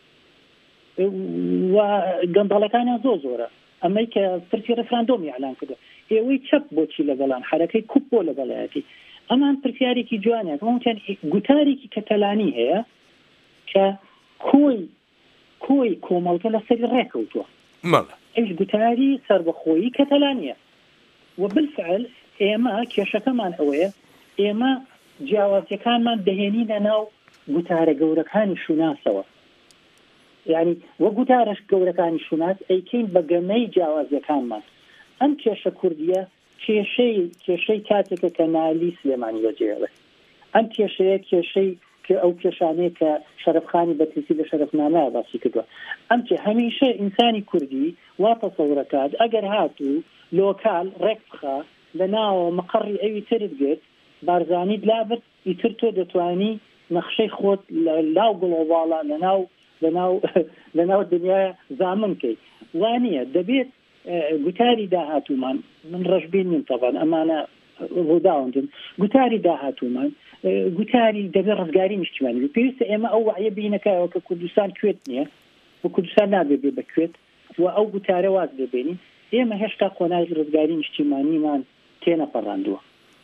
و گەندەڵەکانیان زۆر زۆرە ئەمەی کە پرسی ڕێفراندۆمی ئەعلان کردو ئێوەی چەپ بۆچی لەگەڵان حرەکەی کوب بۆ لەگەڵایەتی ئەمان پرسیارێکی جوانە ئەوەیان گوتارێکی کەتەلانی هەیە کە کۆی کۆی کۆمەڵگە لەسەری ڕێکەوتووە ئەوش گوتاری سربەخۆیی کەتەلانیە و بالفعل ئێمە کێشەکەمان ئەوەیە ئێمە جیاوازیەکانمان دەهێنینە ناو گوتارە گەورەکانی شوناسەوە یعنی وە گوتارش گەورەکانی شوناس ئەیکەین بە گەمەی جیاوازیەکانمان ئەم کێشە کوردیە کێشەی کێشەی کاتێکە کە نالی سلێمانی بەجێڵێ ئەم کێشەیە کێشەی کە ئەو کێشانەیە کە شەرەفخانی بەتریسی لە شەرەفنامەیە باسی کردووە ئەم کێ هەمیشە ئینسانی کوردی وا تەسەورەکات ئەگەر هاتوو لۆکال ڕێک بخا لە ناوە مەقڕی ئەوی ترت گرت بارزانیت لابرد ئیتر تۆ دەتوانی نەخشەی خۆت لاو گڵۆڤاڵە لە ناو لەناو لەناو دنیای زامن کەی وانە دەبێت گوتاری داهاتوومان من ڕەشبین نیم تەبان ئەمانە ڕووداوندن گوتاری داهاتوومان گوتاری دەبێت ڕزگاری نیشتیمانی پێویستە ئێمە ئەو وعیە بینەکەەوە کە کوردستان کوێت نییە و کوردستان نابێت بێ بەکوێت و ئەو گوتارە واز دەبێنین ئێمە هێشتا قۆناغی ڕزگاری نیشتیمانیمان تێنەپەڕاندووە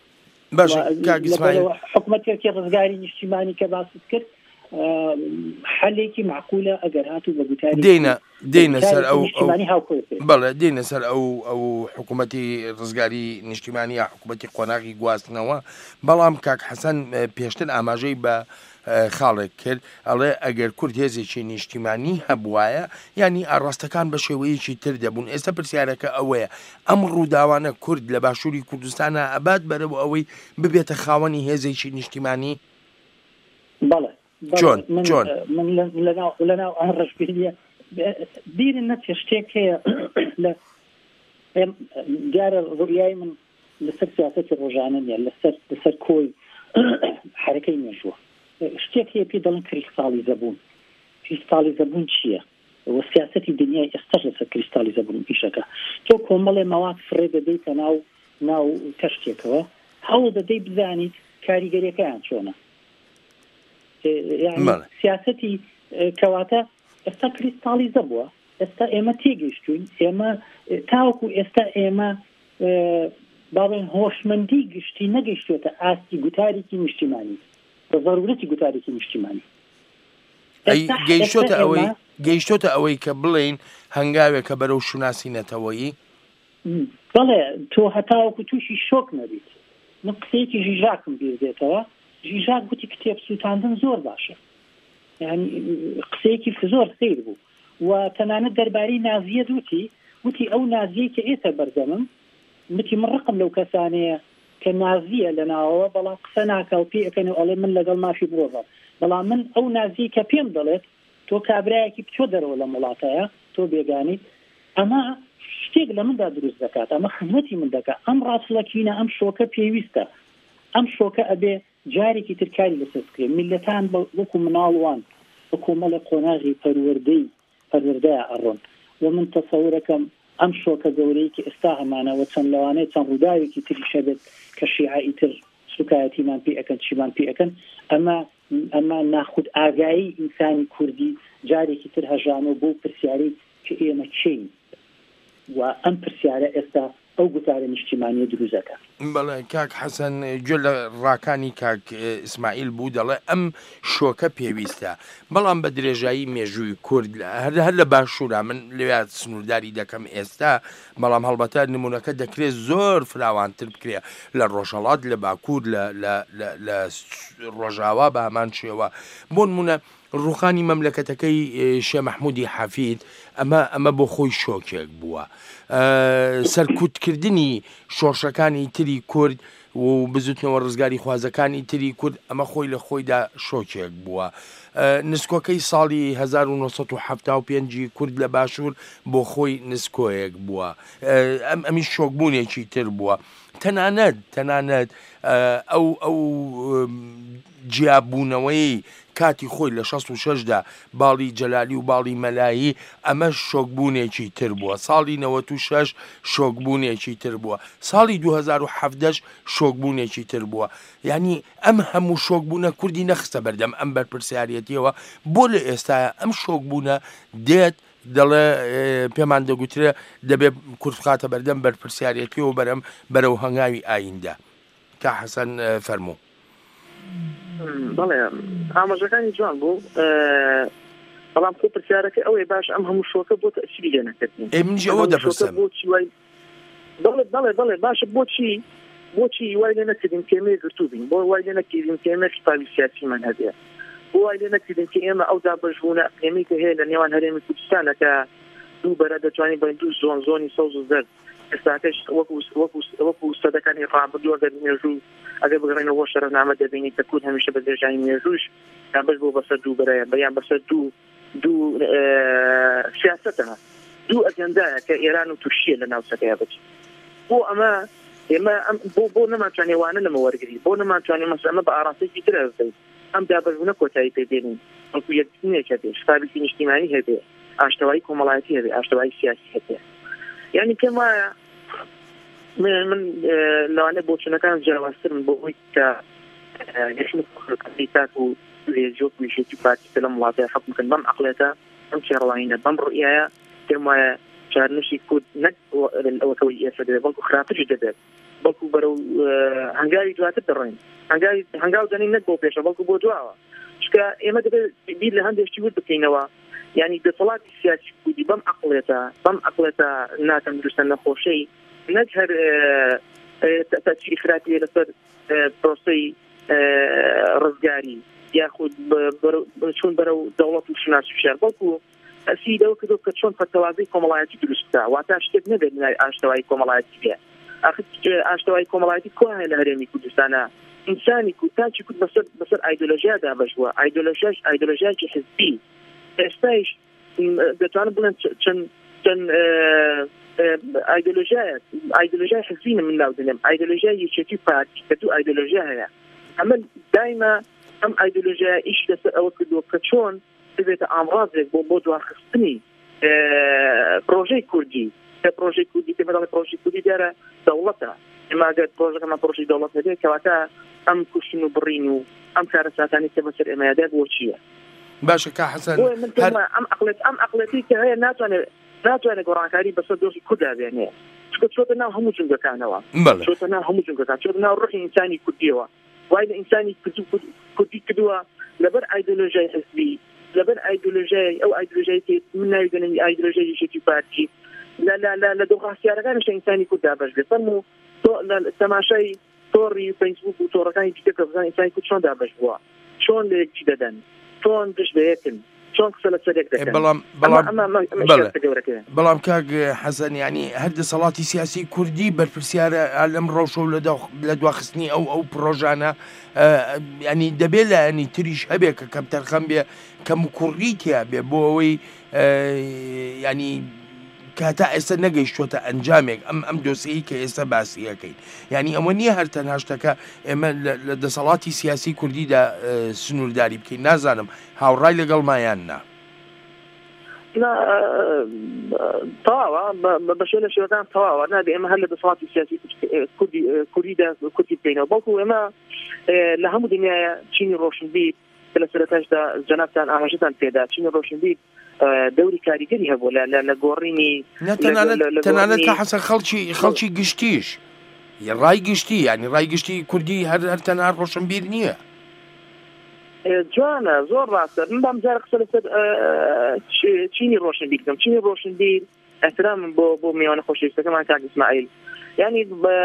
حکوومەتێکی ڕزگاری نیشتیمانی کە باست کرد حەلێکی معقولە ئەگەر هاتوو بە گوتاری دێنە دێنە سەر ئەو بەڵێ دێنە سەر ئەو ئەو حکوومەتی ڕزگاری نیشتیمانی یا حکوومەتی قۆناغی گواستنەوە بەڵام کاک حەسەن پێشتر ئاماژەی بە خاڵێک کرد ئەڵێ ئەگەر کورد هێزێکی نیشتیمانی هەبوایە ینی ئاڕاستەکان بە شێوەیەکی تر دەبوون ئێستا پرسیارەکە ئەوەیە ئەم ڕووداوانە کورد لە باشووری کوردستانە ئەبات بەرەوە ئەوەی ببێتە خاوەنی هێزێکی نیشتیمانی بەڵێ چۆن چۆن من لەناو ئەم ڕەشبینیە بیرن نەچێ شتێک هەیە لە دیارە ڕویای من لەسەر سیاسەتی ڕۆژانە نیە لەسەر لەسەر کۆی حرەکەی مێژووە شتێک هەیە پێ دەڵێن کریستاڵیزە بوون کریستاڵیزە بوون چییە وە سیاسەتی دنیای ئێستاش لەسەر کریستاڵیزە بوون پیشەکە تۆ کۆمەڵێ مەواد فڕێ دەدەیتە ناو ناو کەشتێکەوە هەوڵ دەدەی بزانیت کاریگەریەکەیان چۆنە سیاسەتی کەواتە ئێستا کریستاڵیزە بووە ئێستا ئێمە تێگەیشتوین ئێمە تاوەکو ئێستا ئێمە باڵێن هۆشمەندی گشتی نەگەیشتوێتە ئاستی گوتارێکی نیشتیمانی بە ضرورەتی گوتارێکی نیشتیمانی گەیشتۆتە ئەوەی گەیشتۆتە ئەوەی کە بڵێن هەنگاوێک کە بەرەو شوناسی نەتەوەیی بەڵێ تۆ هەتاوەکو تووشی شۆک نەبیت من قسەیەکی ژیژاکم بێزێتەوە ژیژاک گوتی کتێب سووتاندن زۆر باشە یعنی قسەیەکی زۆر سیر بوو و تەنانەت دەربارەی نازیە دوتی وتی ئەو نازیەی کە ئێتە بەردەمم متی من ڕقم لەو کەسانەیە کە نازیە لەناوەوە بەڵام قسە ناکە و پێ ئەەکەن ئەڵێ من لەگەڵ مافی برۆڤە بەڵام من ئەو نازیە کە پێم دەڵێت تۆ کابرایەکی بچۆ دەرەوە لە وڵاتەیە تۆ بێگانیت ئەمە شتێک لە مندا دروست دەکات ئەمە خزمەتی من دەکات ئەم ڕاستڵەکینە ئەم شۆکە پێویستە ئەم شۆکە ئەبێ جارێکی ترکاری لەسەر بکرێن میلەتان وەکو مناڵوان بە کۆمەڵە قۆناغی پەروەردەی پەروەردەیە ئەڕۆن و من تەسەورەکەم ئەم شۆکە گەورەی کە ئێستا هەمانەوە چەند لەوانەیە چەند ڕووداوێکی تریشە بێت کە شیعایی تر سوکایەتیمان پێ ئەەکەن چیمان پێ ئەەکەن ئەمە ئەمە ناخود ئاگایی ئینسانی کوردی جارێکی تر هەژانەوە بۆ پرسیارەی کە ئێمە چین و ئەم پرسیارە ئێستا ئەو گوتارە نیشتیمانیە دروست دەکات بەڵێ کاک حەسەن گوێ لە ڕاکانی کاک ئیسماعیل بوو دەڵێ ئەم شۆکە پێویستە بەڵام بە درێژایی مێژووی کورد هەر لە باشوورە من لەوێ سنوورداری دەکەم ئێستا بەڵام هەڵبەتە نمونونەکە دەکرێت زۆر فراوانتر بکرێ لە ڕۆژهەڵات لە باکوور لە ڕۆژاوا بە هەمان شێوە بۆ نمونە ڕوخانی مەملەکەتەکەی شێ مەحموودی حەفید ئەمە ئەمە بۆ خۆی شۆکێک بووە سەرکوتکردنی شۆڕشەکانی تری کورد و بزوتنەوە ڕزگاری خوازەکانی تری کورد ئەمە خۆی لە خۆیدا شۆکێک بووە نسکۆکەی ساڵی هەزار و نۆسەد و حەڤتا و پێنج کورد لە باشوور بۆ خۆی نسکۆیەک بووە ئەم ئەمی شۆکبوونێکی تر بووە تەنانەت تەنانەت ئەو ئەو جیابوونەوەی کاتی خۆی لە شەست و شەشدا باڵی جەلالی و باڵی مەلایی ئەمە شۆکبوونێکی تر بووە ساڵی نەوەت و شەش شۆکبوونێکی تر بووە ساڵی دوو هەزار و حەڤدەش شۆکبوونێکی تر بووە یعنی ئەم هەموو شۆکبوونە کوردی نەخستە بەردەم ئەم بەرپرسیارەتیەوە بۆ لە ئێستاە ئەم شۆکبوونە دێت دەڵێ پێمان دەگوترێ دەبێت کورد بخاتە بەردەم بەرپرسیارەتیەوە بەرەم بەرەو هەنگاوی ئایندە تا حەسەن فەرموو بەڵێ ئاماژەکانی جوان بوو بەڵام خۆ پرسیارەکە ئەوەی باش ئەم هەموو شۆکە بۆ تەسیری لێ نەکردین منیش ئەوە دەپرسم بەڵێ بەڵێ بەڵێ باشە بۆچی بۆچی وای لێ نەکردین کێمەی گرتوبین بۆ وای لێ نەکردین کێمە خطابی سیاسیمان هەبێ بۆ وای لێ نەکردین کە ئێمە ئەو دابەشبوونە ئەقلیمی کە هەیە لە نێوان هەرێمی کوردستانە کە دوو بەرە دەتوانین بە دوو زۆن زۆنی سەوز و زەرد ئێستاکەش وەکو سەدەکانی ڕابردووە دەر مێژوو ئەگەر بگەڕێنەوە شەرەفنامە دەبینی کە کورد هەمیشە بە درێژایی مێژووش یا بەش بۆ بەسەر دوو بەرەیە بەیان بەسەر دوو دوو سیاسەتەوە دوو ئەجەندایە کە ئێران و تووشیە لە ناوچەکەیە بچێت بۆ ئەمە ئێمە بۆ بۆ نەماتوانێوانە لەمە وەرگری بۆ نەماتوانێ مەسە ئەمە بە ئاراسێکی تر بکەین ئەم دابەشبوونە کۆتایی پێدێنین وەکو یەکترینێک هەبێ شتابێکی نیشتیمانی هەبێ ئاشتەوایی کۆمەڵایەتی هەبێ ئاشتەوایی سیاسی هەبێ یعنی پێم وایە من لەوانێ بۆچوونەکان جیاوازترن بۆ ئەوەی کە یەکمەکەیتاک و لێزیۆک ویژێتی پارتیکە لە وڵاتەیە حەق بکەن بەم عەقڵێتە ئەم چێڕەوانینە بەم ڕوئیایە پێم وایە چارنووسی کورد نەک ئەوەکەوەی ئێستا دەبێت بەڵکو خراپترش دەبێت بەڵکو بەرەو هەنگاوی دواتر دەڕۆین هەنگاو دەنین نەک بۆ پێشە بەڵکو بۆ دوایەوە چکە ئێمە دەبێت بیر لە هەندێکی ورد بکەینەوە یعنی دەسەڵاتی سیاسی کوردی بەم عەقڵێتە بەم عەقڵێتە ناکەم دروستە نەخۆشەی نەک هەر تەچیری خراپیە لەسەر پرۆسەی ڕزگاری یاخود چۆن بەرەو دەوڵەت و شناسی شار بەڵکو ئەسی لەوە کردو کە چۆن پەتەوازەی کۆمەڵایەتی دروستە واتە شتێک نەبێت ئاشتەوایی کۆمەڵایەتی بێ ئاشتەوایی کۆمەڵایەتی کۆ هەیە لە هەرێمی کوردستانە ئینسانی کوردستانکی کورد بەسەر بەسەر ئایدۆلۆژیا دابەشووە ئایدۆلۆژیاش ئایدۆلۆژیاکی حزبی ئێستایش دەتوانن بڵێن چەند چەند ئایدۆلۆژیایە ئایدۆلۆژیای حزبینە من ناو دەنێم ئایدۆلۆژیای یەکێتی پارتی کە دوو ئایدۆلۆژیا هەیە ئەمە دایما ئەم ئایدۆلۆژیای ئیش لەسەر ئەوە کردووە کە چۆن ببێتە ئامڕازێک بۆ بۆ دواخستنی پرۆژەی کوردی کە پرۆژەی کوردی کە مەداڵی پرۆژەی کوردی دیارە دەوڵەتە ئێمە ئەگەر پرۆژەکەمان پرۆژەی دەوڵەت هەبێت کەواتە ئەم کوشتن و بڕین و ئەم کارە ساتانی کە بەسەر ئێمەیەدا بۆ چییە باشە کا حەسەن ئەم عەقڵێت ئەم عەقڵەتی کە هەیە ناتوانێت ناتوانێت گۆڕانکاری بەسەر دۆخی کوردا بێنێ چکە چۆتە ناو هەموو جنگەکانەوە چۆتە ناو هەموو جنگەکان چۆتە ناو ڕوحی ئینسانی کوردیەوە وای لە ئینسانی کوردی کردووە لەبەر ئایدۆلۆژیای حزبی لەبەر ئایدۆلۆژیای ئەو ئایدۆلۆژیای من ناوی دەنێمی ئایدۆلۆژیای یەکێتی پارتی لە دۆخاستیارەکانیش ئینسانی کوردا بەش بێت فەرموو تەماشای تۆڕی فەیسبوک و تۆڕەکانی دیکە کە بزانین ئینسانی کورد چۆن دابەش بووە چۆن لە یەکجی دەدەن چۆن دش بەیەکن چۆن قسە لە سەرێک دەکەن بەڵام کاک حەسەن یعنی هەر دەسەڵاتی سیاسی کوردی بەرپرسیارە لەم ڕەوشە و لە دواخستنی ئەو ئەو پرۆژانە ینی دەبێت لە ینی تریش هەبێت کە کەم تەرخەم بێ کەم کوڕی تیا بێ بۆ ئەوەی ینی کاتا ئێستا نەگەیشتوتە ئەنجامێک ئەم ئەم دۆسەیە کە ئێستا باسیەکەین ینی ئەوە نییە هەر تەنها شتەکە ئێمە لە دەسەڵاتی سیاسی کوردیدا سنوورداری بکەین نازانم هاوڕای لەگەڵ مایان نا تەواوە بەشێ لە شێوەکان تەواوە نابێ ئێمە هەر لە دەسەڵاتی سیاسی کوردیدا کوردی بکەینەوە بەڵکو ئێمە لە هەموو دنیاە چینی ڕۆشنبیر کە لە سەرەتاشدا جەنابتان ئاماژەتان پێدا چینی ڕۆشنبیر دەوری کاریگەری هەبوو لە لە گۆڕینی تەنانەت کە حەسەن خەڵکی خەڵکی گشتیش ڕای گشتی ینی ڕای گشتی کوردی هەر هەر تەنها ڕۆشنبیر نییە. جوانە زۆر ڕاستە. من بام جارە قسە لەسەر چینی ڕۆشنبیر بکەم. چینی ڕۆشنبیر احترامم بۆ بۆ میوانە خۆشەویستەکەمان کاک ئیسماعیل، ینی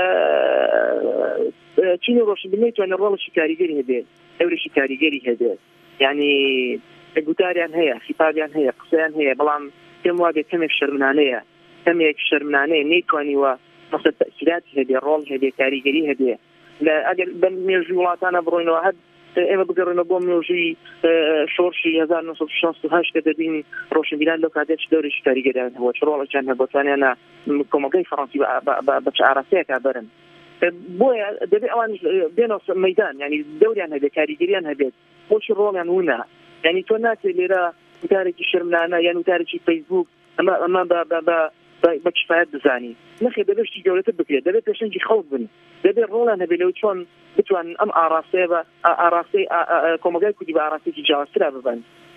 چینی ڕۆشنبیر نەیتوانێت ڕۆڵێکی کاریگەری هەبێت، هەورێکی کاریگەری هەبێت، ینی گوتاریان هەیە، خیتابیان هەیە، قسەیان هەیە، بەڵام پێم وابێت کەمێک شەرمنانەیە، کەمێک شەرمنانەیە نەیتوانیوە مەسەر تەئسیراتی هەبێ، ڕۆڵ هەبێ، کاریگەری هەبێ. ئەگەر بە مێژووی وڵاتانە بڕۆینەوە هەر ئێمە بگەڕێنە بۆ مێژووی شۆڕشی هەزار و نۆ سەد و شەست و هەشت کە دەبین ڕۆشنبیران لەو کاتێک دەورێکی کاریگەریان هەبووە، چ ڕۆڵێکیان هەبوو توانیانە کۆمەلگەی فەڕەنسی بە چ ئاراسەیەکا بەرن. بۆیە دەبێت ئەوان بێنەوە مەیدان، ینی دەوریان هەبێت، کاریگەریان هەبێت، بۆچی ڕۆڵیان وونە. ینی تۆ ناچێت لێرە وتارێکی شەرمنانە یان وتارێکی فەیسبوک ئەمە ئەمە بە کفایەت بزانی. نەخێ دەبێت شتی گەورەتر بکرێت، دەبێت پێشەنگی خەڵک بن، دەبێت ڕۆڵیان هەبێت لەو چۆن بتوانن ئەم ئاراسەیە بە ئاراسەی کۆمەلگای کوردی بە ئاراسەیەکی جیاوازترا ببن.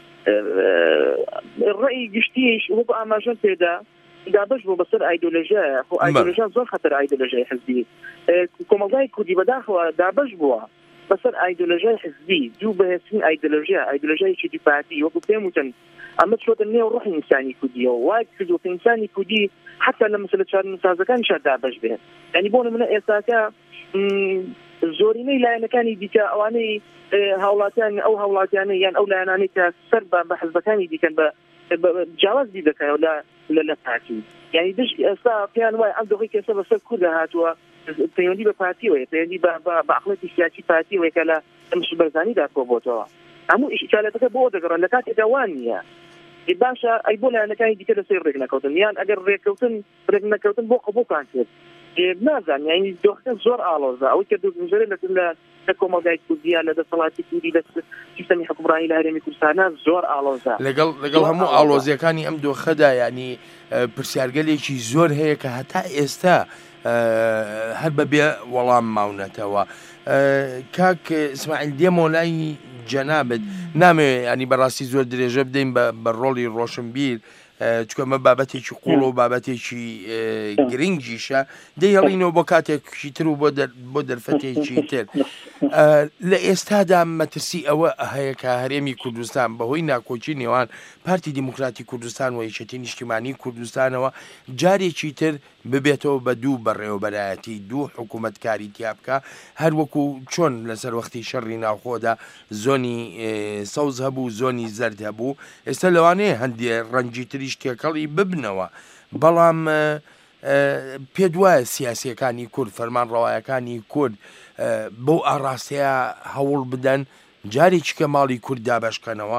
ڕێی گشتیش وەکو ئاماژەم پێدا دابش بۆ بەسەر ئایدۆلۆژیایە، خۆ ئایدۆلۆژیان زۆر خەتەر ئایدۆلۆژیای حزبی. کۆمەلگای کوردی بەداخەوە دابش بووە بەسەر ئایدۆلۆژیای حزبی، دوو بەهێزترین ئایدۆلۆژیا، ئایدۆلۆژیایکی دیفاعاتی، وەکو پێم وتن ئەمە چۆتە نێو ڕوحی ئینسانی کوردیەوە، وای کردووە کە ئینسانی کوردی حتا لە مەسەلە چارەنووسازەکانیشا دابش بێت. ینی بۆ نمونە ئێستاکە زۆرینەی لایەنەکانی دیکە ئەوانەی هاوڵاتیان ئەو هاوڵاتیانە یان ئەو لایەنانەی کە سەر بە حزبەکانی دیکەن بە جیاوازی دەکەنەوە لە لە پارتی. ینی دش ئێستا پێیان وایە ئەم دۆخی کەسە بەسەر کوردە هاتووە پەیوەندی بە پارتیەوەیە، پەیوەندی بە عەقڵێتی سیاسی پارتیەوەیە کە لە مشبەرزانیدا کۆبۆتەوە. هەموو ئیشکالەتەکە بۆ دەگەڕن لە کاتێکدا وان نییە. باشە ئەی بۆ لایەنەکانی دیکە لەسەر ڕێک نەکەوتن، یان ئەگەر ڕێککەوتن ڕێک نەکەوتن بۆ قبوڵیان کرد. نازانم ینی دۆخەکە زۆر ئاڵۆزە، ئەوەی کە دوژێ لە کۆمەلگای کوردیە لە دەسەڵاتی کوردی لە سیستەمی حکومڕانی لە هەرێمی کوردستانە زۆر ئاڵۆزە. لەگەڵ لەگەڵ هەموو ئاڵۆزیەکانی ئەم دۆخەدا ینی پرسیارگەلێکی زۆر هەیە کە هەتا ئێستا هەر بەبێ وەڵام ماونەتەوە. کاک ئیسماعیل دێمەوە لای جەنابەت، نامێ ینی بەڕاستی زۆر درێژە بدەین بە ڕۆڵی ڕۆشنبیر، چکەمە بابەتێکی قوڵ و بابەتێکی گرنگیشە، دەیهێڵینەوە بۆ کاتێکی تر و بۆ دەرفەتێکی تر. لە ئێستادا مەترسی ئەوە هەیە کە هەرێمی کوردستان بەهۆی ناکۆچی نێوان پارتی دیموکراتی کوردستان و یەکێتی نیشتیمانی کوردستانەوە جارێکی تر ببێتەوە بە دوو بەڕێوەبەرایەتی، دوو حکوومەتکاری تیا بکە، هەر وەکو چۆن لەسەر وەختی شەڕی ناوخۆدا زۆنی سەوز هەبوو، زۆنی زەرد هەبوو. ئێستا لەوانەیە هەندێ ڕەنگی تریش تێکەڵی ببنەوە، بەڵام پێ وایە سیاسیەکانی کورد، فەرمانڕەوایەکانی کورد بەو ئاڕاستەیە هەوڵ بدەن جارێکی کە ماڵی کورد دابەشکەنەوە؟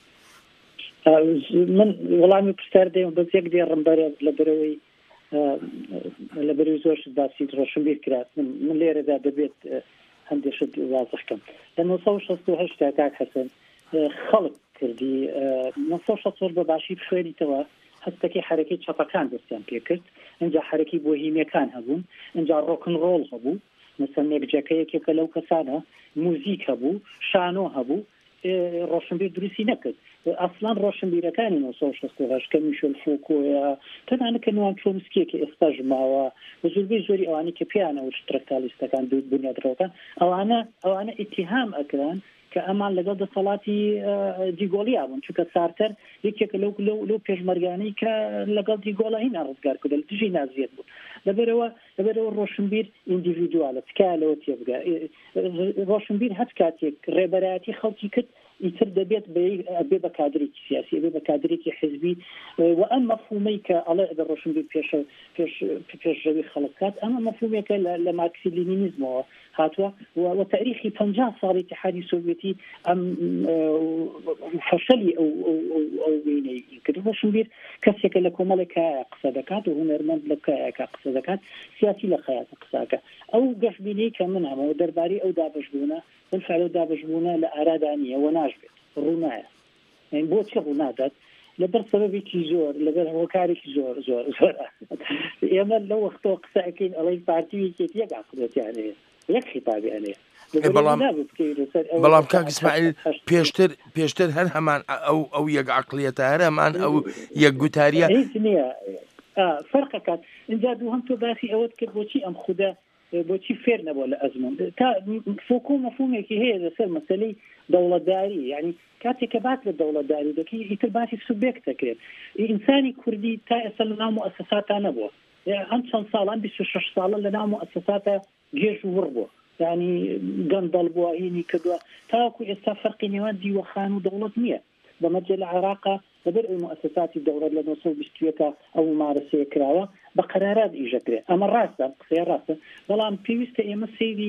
من وەڵامی پرسیار دێم بەس یەک دێڕم لە بەرەوەی لە بەرەوەی زۆر باسی ڕۆشنبیر کرات. من لێرەدا دەبێت هەندێشت واضح بکەم. لە نۆ سەد و شەست و هەشت کاک حەسەن خەڵک کردی نۆ سەد و شەست بە باشی بخوێنیتەوە هەستەکەی حرەکەی چەپەکان دەستیان پێ کرد، اینجا حرەکەی بۆهیمیەکان هەبوون، اینجا ڕۆکن ڕۆڵ هەبوو، مثلا نێکجەکەیەکێکە لەو کەسانە، موزیک هەبوو، شانۆ هەبوو، ڕۆشنبیر دروستی نەکرد. ئەسڵان ڕۆشنبیرەکانی نۆ سەد و شەست و هەشت کە میشۆل فوکۆیە تەنانە کە نوان چۆمسکیەکە ئێستاش ماوە و زۆربەی زۆری ئەوانەی کە پیانەوە ترەکتالیستەکان دوو بنیادڕەوەکان ئەوانە ئەوانە ئیتیهام ئەکران کە ئەمان لەگەڵ دەسەڵاتی دیگۆڵیا بوون، چونکە سارتەر یەکێک لەو لەو پێشمەرگانەی کە لەگەڵ دیگۆڵا هین ڕزگار کرد لە دژی نازیێت بوو. لەبەرەوە لەبەرەوە ڕۆشنبیر ئیندیڤیدوالە تکایە لەوە تێبگا. ڕۆشنبیر هەر کاتێک ڕێبەرایەتی خەڵکی کرد ئیتر دەبێت بێ بە کادرێکی سیاسی، بێ بە کادرێکی حزبی، و ئەم مەفهومەی کە ئەڵێ بە ڕۆشنبیر پێشڕەوی خەڵک کات، ئەمە مەفهومێکە لە مارکسی لینینیزمەوە هاتووە و تاریخی پەنجا ساڵی اتحادی سۆڤێتی ئەم فەشەلی ئەو وێنەی کرد. ڕۆشنبیر کەسێکە لە کۆمەڵێکە قسە دەکات و هونەرمەند لە کایەکە قسە دەکات، سیاسی لە خەیاتە قساکە. ئەو گەشتبینەی کە من هەمەوە دەربارەی ئەو دابەشبوونە بالفعل دابەشبوونە لە ئارادانیە و ناشبێت، ڕوو نایە. بۆچی ڕوو نادات؟ لەبەر سەبەبێکی زۆر، لەبەر هۆکارێکی زۆر زۆر زۆر. ئێمە لەو وەختەوە قسەکەین ئەڵێ پارتیوێکێت یەک عەقڵەتیانەیە، یەک خیتابیانەیە. بەڵام کاک ئیسماعیل پێشتر پێشتر هەر هەمان ئەو ئەو یەک عەقڵیەتە، هەر هەمان ئەو یەک گوتاریە هیچ نییە. فەرقەکات اینجا دوو هەم تۆ باسی ئەوەت کرد بۆچی ئەم خودە بۆچی فێر نەبووە لە ئەزمون تا فۆکو مەفهومێکی هەیە لەسەر مەسەلەی دەوڵەتداری یعنی کاتێک کە بات لە دەوڵەتداری دەکەی ئیتر باسی سوبێکت دەکرێت ئینسانی کوردی تا ئێستا لە ناو مؤسساتە نەبووە ئەم چەند ساڵان بیست و شەش ساڵە لە ناو مؤسساتە گێژ وڕ بووە یعنی گەندەڵ بووە هینی کردووە تاوەکو ئێستا فەرقی نێوان دیوەخان و دەوڵەت نییە بەمەجێ لە عێراقا لەبەر ئەو مؤسساتی دەوڵەت لە نۆ سەد و بیست و یەکە ئەو ممارسەیە کراوە بە قەرارات ئیژەکرێت ئەمە ڕاستە قسەیە ڕاستە بەڵام پێویستە ئێمە سەیری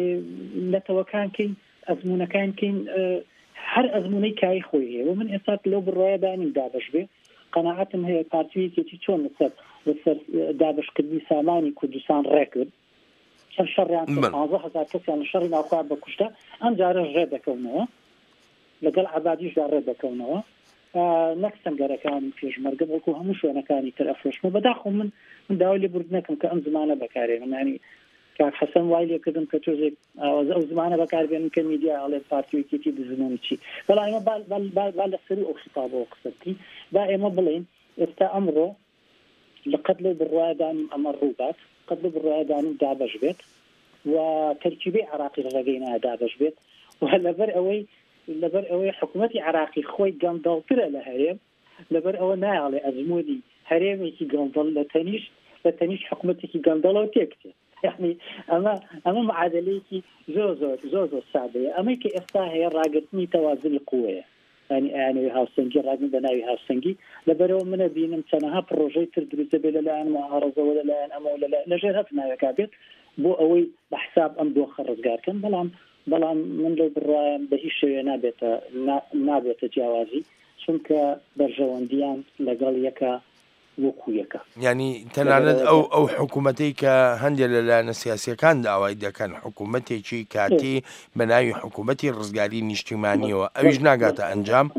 نەتەوەکان کەین ئەزمونونەکان کەین هەر ئەزمونەی کای خۆی هەیە و من ئێستا لەو بڕواایە دانیم دابش بێ قەناعەتم هەیە پارتیەکێکی چۆن لەسەر لەسەر دابشکردنی سامانی کوردستان ڕێکرد چەند شەڕیان پانزە هەزار کەسیان لە شەڕی ناوخوار بەکوشتە ئەم جارە ڕێ دەکەونەوە لەگەڵ عەبادیشدا ڕێ دەکەونەوە نەک سەنگەرەکانی پێشمەرگە بەڵکو هەموو شوێنەکانی تر ئەفرۆشمە بەداخۆ من من داوای لێ بورد نەکەم کە ئەم زمانە بەکارێنم ینی کاک حەسەن وای لێکردم کە تۆزێک ئەو زمانە بەکاربێنن کە میدیا ئەڵێ پارتیوێکێتی بزنەوەی چی بەڵام ئێمە با لەسەری ئەو خطابەوە قسەتی با ئێمە بڵێن ئێستا ئەمڕۆ لەقەت لەو بڕوایەدانیم ئەمە ڕووبات قەت لەو بڕوایەدانیم دابەش بێت و تەرکیبەی عێراقی ڕێگەی نایە دابەش بێت و لەبەر ئەوەی لەبەر ئەوەی حکوومەتی عێراقی خۆی گەندەڵترە لە هەرێم لەبەر ئەوە نایڵێ ئەزمموی هەرێمێکی گەندەڵ لە تەنیش لە تەنیش حکوومەتێکی گەندەڵەوە تێکچێت یعنی ئەمە ئەمە معادلەیەکی زۆر زۆر زۆر زۆر سادەیە ئەمەی کە ئێستا هەیە ڕاگررتنی تەوازنی قووەیە ینی ئەیانەوەی هاوسەنگی ڕاگرن بە ناوی هاوسەنگی لەبەرەوە منە بینم چەنەها پرۆژەی تر دروستە بێت لەلایەن معارەزەوە لەلایەن ئەمە لەژێر هەست ناوێکا بێت بۆ ئەوەی بە حساب ئەم دۆخە ڕزگارکەن بەڵام بەڵام من لەو بڕوایم بە هیچ شێوێ نابێتە نابێتە جیاوازی چونکە بەرژەوەندیان لەگەڵ یەکە وەکو یەکە ینی تەنانەت ئەو ئەو حکوومەتەی کە هەندێک لەلایەنە سیاسیەکان داوای دەکەن حکوومەتێکی کاتی بە ناوی حکوومەتی ڕزگاری نیشتیمانیەوە ئەویش ناگاتە ئەنجام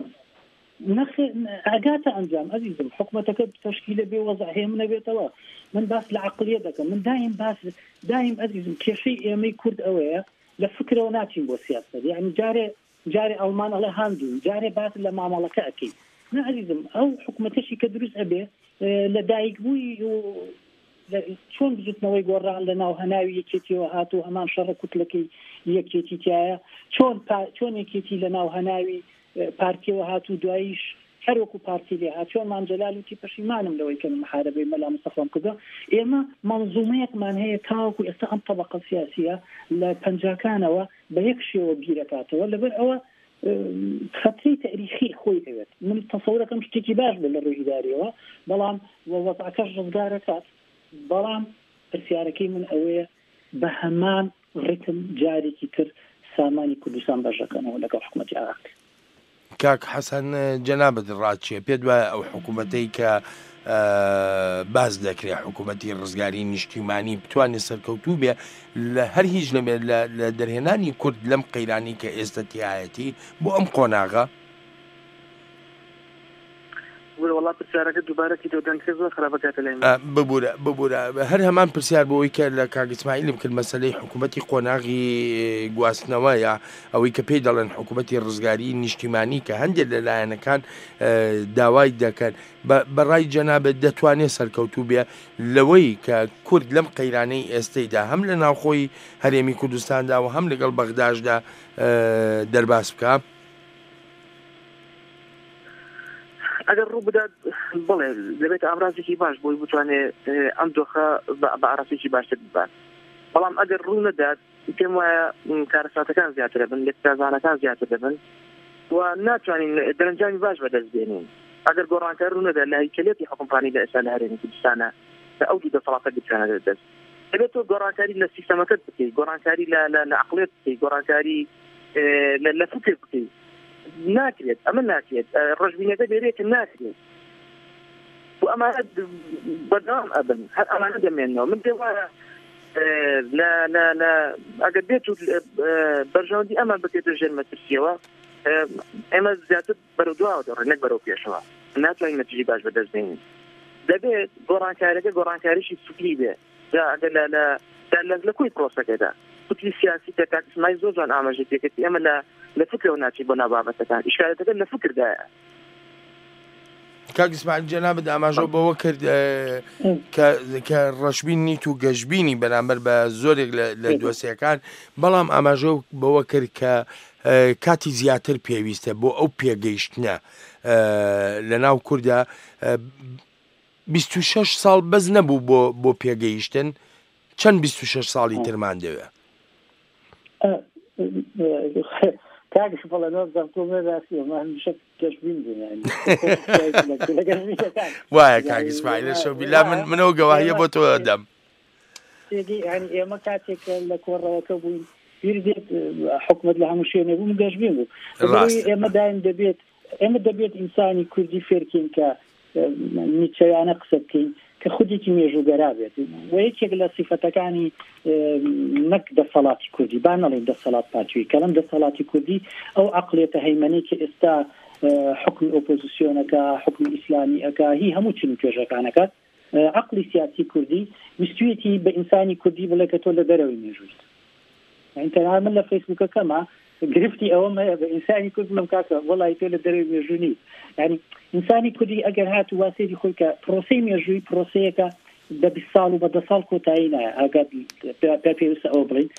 ئاگاتە ئەنجام ئەزیزم حکوومەتەکە تەشکیلە بێ وەزع هەیە منەبێتەوە من باس لە عەقڵیە دەکەم من دایم باس دایم ئەزیزم کێشەی ئێمەی کورد ئەوەیە لە فکرەوە ناچین بۆ سیاست یعنی جارێ جارێ ئەڵمان ئەڵێ هاندوو جارێ باس لە مامەڵەکە ئەکەین نه ئەزیزم ئەو حکوومەتەشی کە دروست ئەبێ لە دایکبووی چۆن بزوتنەوەی گۆڕان لە ناو هەناوی یەکێتیەوە هاتوو هەمان شەڕە کوتلەکەی یەکێتی تایە چۆن چۆن یەکێتی لە ناو هەناوی پارتیەوە هاتوو دواییش هەروەکو پارتی لێ هات چۆن مانجەلالی پەشیمانم لەوەی کە محارەبەی مەلا مستەفام کردە ئێمە مەنزومەیەکمان هەیە تاوەکو ئێستا ئەم تەبەقە سیاسیە لە پەنجاکانەوە بە یەک شێوە بیرەکاتەوە لەبەر ئەوە خەتری تاریخی خۆی ئەوێت من تەسەورەکەم شتێکی باش بێت لە ڕووی ئیداریەوە بەڵام وەزعەکەش ڕزگارەکات بەڵام پرسیارەکەی من ئەوەیە بە هەمان ڕێتم جارێکی تر سامانی کوردستان بەشەکەنەوە لەگەڵ حکوومەتی عێراق کاک حەسەن جەنابەت ڕاچیە پێت وایە ئەو حکوومەتەی کە باز دەکرێت حکوومەتی ڕزگاری نیشتیمانی بتوانێت سەرکەوتوو بێ لە هەر هیچ لەمێ لە دەرهێنانی کورد لەم قەیرانی کە ئێستا تایەتی بۆ ئەم قۆناغا والله پرسیارەکە دووبارەکی دۆدان کرد زۆر خراپەکاتە لای ببوورە ببوورە هەر هەمان پرسیار بۆەوەی کە لە کاک ئیسماعیلم کرد مەسەلەی حکوومەتی قۆناغی گواستنەوەیە ئەوەی کە پێی دەڵێن حکوومەتی ڕزگاری نیشتیمانی کە هەندێک لەلایەنەکان داوای دەکەن بەڕای جەنابەت دەتوانێت سەرکەوتوو بێ لەوەی کە کورد لەم قەیرانەی ئێستەیدا هەم لە ناوخۆی هەرێمی کوردستاندا و هەم لەگەڵ بەغداددا دەرباس بکە ئەگەر ڕوو بدات بڵێ دەبێت ئامرازێکی باش بۆی بتوانێت ئەم دۆخە بە ئاراسێکی باشتر ببات بەڵام ئەگەر ڕوو نەدات پێم وایە کارەساتەکان زیاتر دەبن لێکتازانەکان زیاتر دەبن و ناتوانین دەرەنجامی باش بەدەست بێنین ئەگەر گۆڕانکار ڕوو نەدات لە هەیکەلێتی حکومڕانی لە ئێستا لە هەرێمی کوردستانە کە ئەو دوو دەسەڵاتە بتوانێت دەست دەبێت تۆ گۆڕانکاری لە سیستەمەکەت بکەیت گۆڕانکاری لە عەقڵێت بکەیت گۆڕانکاری لە فکر بکەیت ناکرێت ئەمە ناکرێت ڕژبینەکە دەرێت ناکرێت و ئەمانە بەردەوام ئەبن هەر ئەمانە دەمێنەوە من پێم وایە ئەگەر بێت بەرژەوەندی ئەمان بکرێتە ژێر مەترسیەوە ئێمە زیاتر بەرەو دواوە دەڕێن نەک بەرەو پێشەوە ناتوانین نەتیجەی باش بەدەست بێنین دەبێت گۆڕانکاریەکە گۆڕانکاریشی سوکری بێ لە کوی پرۆسەکەدا سوکری سیاسی کە کاک ئیسماعیل زۆر جوان ئاماژەی پێکردی ئەمە لە لە فکرەوە ناچی بۆ ناو بابەتەکان ئیشکالەتەکە لە فکردایە کاک ئیسماعیل جەنابەت ئاماژە بەوە کرد کە ڕەشبین نیت و گەشببینی بەرامبەر بە زۆرێک لە دۆسیەکان، بەڵام ئاماژە بەوە کرد کە کاتی زیاتر پێویستە بۆ ئەو پێگەیشتنە لە ناو کووردا. بیست و شەش ساڵ بەس نەبوو بۆ بۆ پێگەیشتن، چەند بیست و شەش ساڵی ترمان دەوێ؟ کاکش بەڵێ تۆ مێراسی هەمیشە گەشتبین بووین وایە کاک ئیسماعیل شەوبیلا من منەوە گەواهیە بۆ تۆ دەم. ینی ئێمە کاتێک لە کۆڕەوەکە بووین پیر دێت حکومت لە هەموو شوێنێ بوو گەشتبین بوو. ئێمە دایم دەبێت ئێمە دەبێت ئینسانی کوردی فێرکەین کە نیچەیانە قسە بکەین کە خودێکی مێژوگەرا بێت و یەکێک لە سیفەتەکانی نەک دەسەڵاتی کوردی با نەڵێن دەسەڵات پاچووی کەڵم دەسەڵاتی کوردی ئەو عەقڵیەتە هەیمەنەی کە ئێستا حکمی ئۆپۆزیسیۆنەکە حکمی ئیسلامی ئەکا هی هەموو چنین توێژەکانەکەات عەقڵی سیاسی کوردی ویستویەتی بە ئینسانی کوردی بڵێ کە تۆ لە دەرەوەی مێژوویت. ئینتەنها من لە فەیسبووکەکەمە گرفتی ئەوەمە بە ئینسانی کورد بڵم کاکە وەڵی تۆ لە دەرەوەی مێژوو نیت. ینی ئینسانی کوردی ئەگەر هات و واسێری خۆی کە پرۆسەی مێژووی پرۆسەیەکە بە بیست ساڵ و بە دە ساڵ کۆتایی نایە ئاگات پێویستە ئەوە بڵین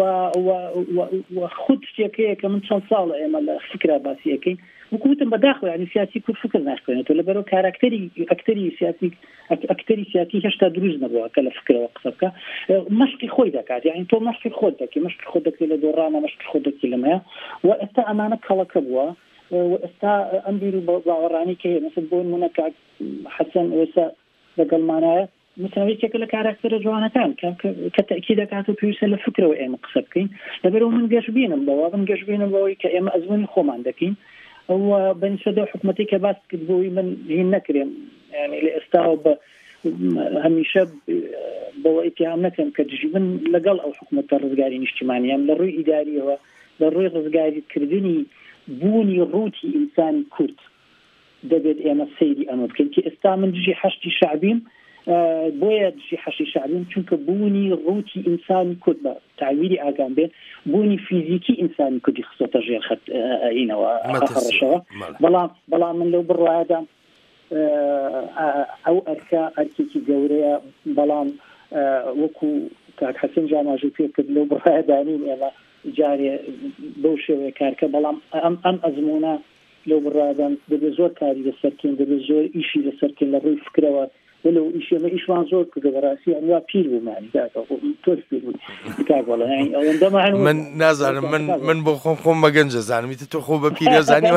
و خود شتێکەیە کە من چەند ساڵ ئێمە لە فکرا باسی ئەەکەین وکوتم بەداخۆ ینی سیاسی کورد فکر ناخوێنێتەوە لەبەرەوە کاراکتەری ئەکتەری سیاسی ئەکتەری سیاسی هێشتا دروست نەبووە کە لە فکرەوە قسە بکە مەشقی خۆی دەکات یعنی تۆ مەشقی خۆت دەکەی مەشقی خۆت دەکەی لە دۆڕانە مەشقی خۆت دەکەی لەمەیە و ئێستا ئەمانە کەڵەکە بووە و ئێستا ئەم بیر و باوەڕانی کە هەیە مەسەڵ بۆ نمونە کاک حەسەن ئێستا لەگەڵمانایە مثلەوەیەکێکە لە کاراکتەرە جوانەکان کە تەکی دەکات و پێویستە لە فکرەوە ئێمە قسە بکەین لەبەرەوە من گەشتبینم بەوە من گەشتبینم بەوەی کە ئێمە ئەزموونی خۆمان دەکەین ئەوە بەنسبەتەوە حکومەتی کە باس کرد بۆی من هین نەکرێن ینی لە ئێستاوە بە هەمیشە بەوە ئیتهام نەکەم کە دژی من لەگەڵ ئەو حکومەتە ڕزگاری نیشتیمانیان لە ڕووی ئیداریەوە لە ڕووی ڕزگاریکردنی بوونی ڕووتی ئینسانی کورد دەبێت ئێمە سەیری ئەمە بکەین کە ئێستا من دژی حەشتی شعبیم بۆیە دژی حەشتی شعبیم چونکە بوونی ڕووتی ئینسانی کورد بە تعویری ئاگام بێت بوونی فیزیکی ئینسانی کوردی خستۆتە ژێر خەت ئینەوە ئەخڕەشەوە بەڵام بەڵام من لەو بڕوایەدا ئەو ئەرکە ئەرکێکی گەورەیە بەڵام وەکو کاک حەسەن جاماژوو پێ کرد لەو بڕوایەدانین ئێمە جارێ بەو شێوەیە کارکە بەڵام ئەم ئەم ئەزمونە لەو بڕوایەدان دەبێت زۆر کاری لەسەرکەین دەبێت زۆر ئیشی لەسەرکەین لە ڕووی فکرەوە ولو ئیشێمە ئیشوان زۆر کردە بەڕاستی ئەنوا پیر بوومانی تۆش پیر بووی من نازانم من من بۆ خۆم خۆم بەگەنج دەزانم تۆ خۆ بە پیرە زانی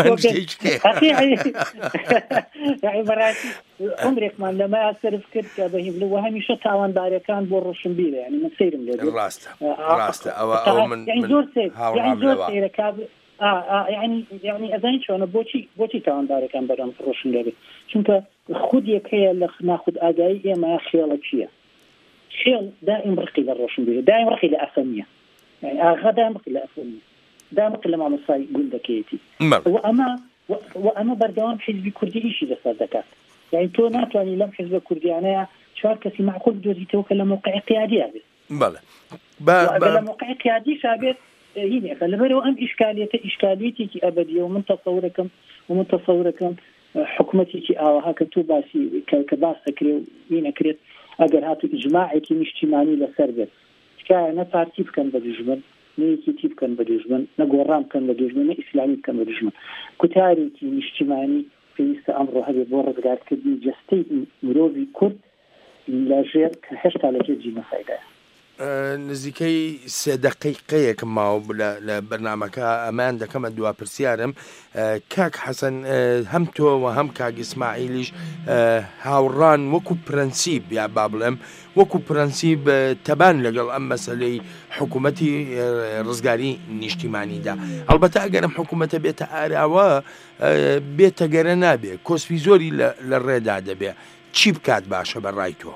بەڕاستی عمرێکمان لەمە سەرف کرد کە بەهیم لەوە هەمیشە تاوانبارەکان بۆ ڕۆشن بیرە ینی من سەیرم لێ ڕاستە ڕاستە ئەوە من زۆر سەیرەکە يعني يعني أذن شو أنا بوشي بوشي كمان دارك عم بدم فروشن لبي شنك خود يكيا لخ ناخد أجاي ما خيالك شيء خيال دائم رقي للروشن بيه دائم رقي لأسمية يعني أغا دائم رقي لأسمية دائم رقي لما مصاي جلدة كيتي وأما وأما بردوام حزب كردي إيشي لصدقات يعني تو ناتواني لم حزب كردي أنا شوار كسي معقول جوزي توكل موقع قيادي هذا بلى بلى موقع قيادي شابه هنا فلبروا أم إشكالية إشكاليتي كي أبدية ومن تصوركم ومن تصوركم حكمتي كي آوها كتوباسي كباس أكري وين أكريت أجر هاتو إجماعي كي اجتماعي لسربت كأنا ترتيب كان بدجمن نيكي تيب كان بدجمن نقورام كان بدجمن إسلامي كان بدجمن كتاري كي اجتماعي في أمره هذه بورد قال كدي جستي مروفي كرد لا غير كهشت على جدي مساعدة نزیکەی سێ دەقیقەیەکم ماوە لە بەرنامەکە ئەمان دەکەمە دوا پرسیارم کاک حەسەن هەم تۆ و هەم کاک ئیسماعیلیش هاوڕان وەکو پرەنسیب یا با بڵێم وەکو پرەنسیب تەبان لەگەڵ ئەم مەسەلەی حکوومەتی ڕزگاری نیشتیمانیدا ئەلبەتە ئەگەرم حکوومەتە بێتە ئاراوە بێتە گەرە نابێ کۆسپی زۆری لە ڕێدا دەبێ چی بکات باشە بەڕای تۆ؟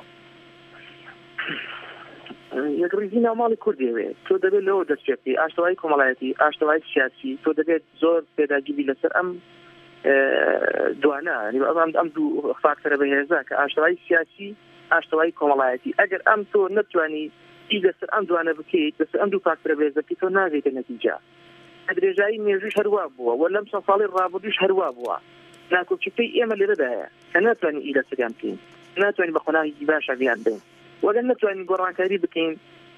یەکڕیزی ناوماڵی کوردی وێ تۆ دەبێت لەوە دەستێتی ئاشتەوایی کۆمەڵایەتی ئاشتەوایی سیاسی تۆ دەبێت زۆر پێداگیری لەسەر ئەم دوانە ئەم دوو فاکتەرە بەهێزە کە ئاشتەوایی سیاسی ئاشتەوایی کۆمەڵایەتی ئەگەر ئەم تۆ نەتوانی ئی لەسەر ئەم دوانە بکەیت لەسەر ئەم دوو فاکتەرە بەهێزەکەی تۆ ناگەیتە نەتیجە درێژایی مێژووش هەروە بووە وە لەم چەند ساڵی ڕابردووش هەروە بووە ناکۆچەکەی ئێمە لێرەدایە کە ناتوانین ئیدە سریان بکەین ناتوانین بە خۆناغی باش ئەگەیان بین وەگەر ناتوانین گۆڕانکاری بکەین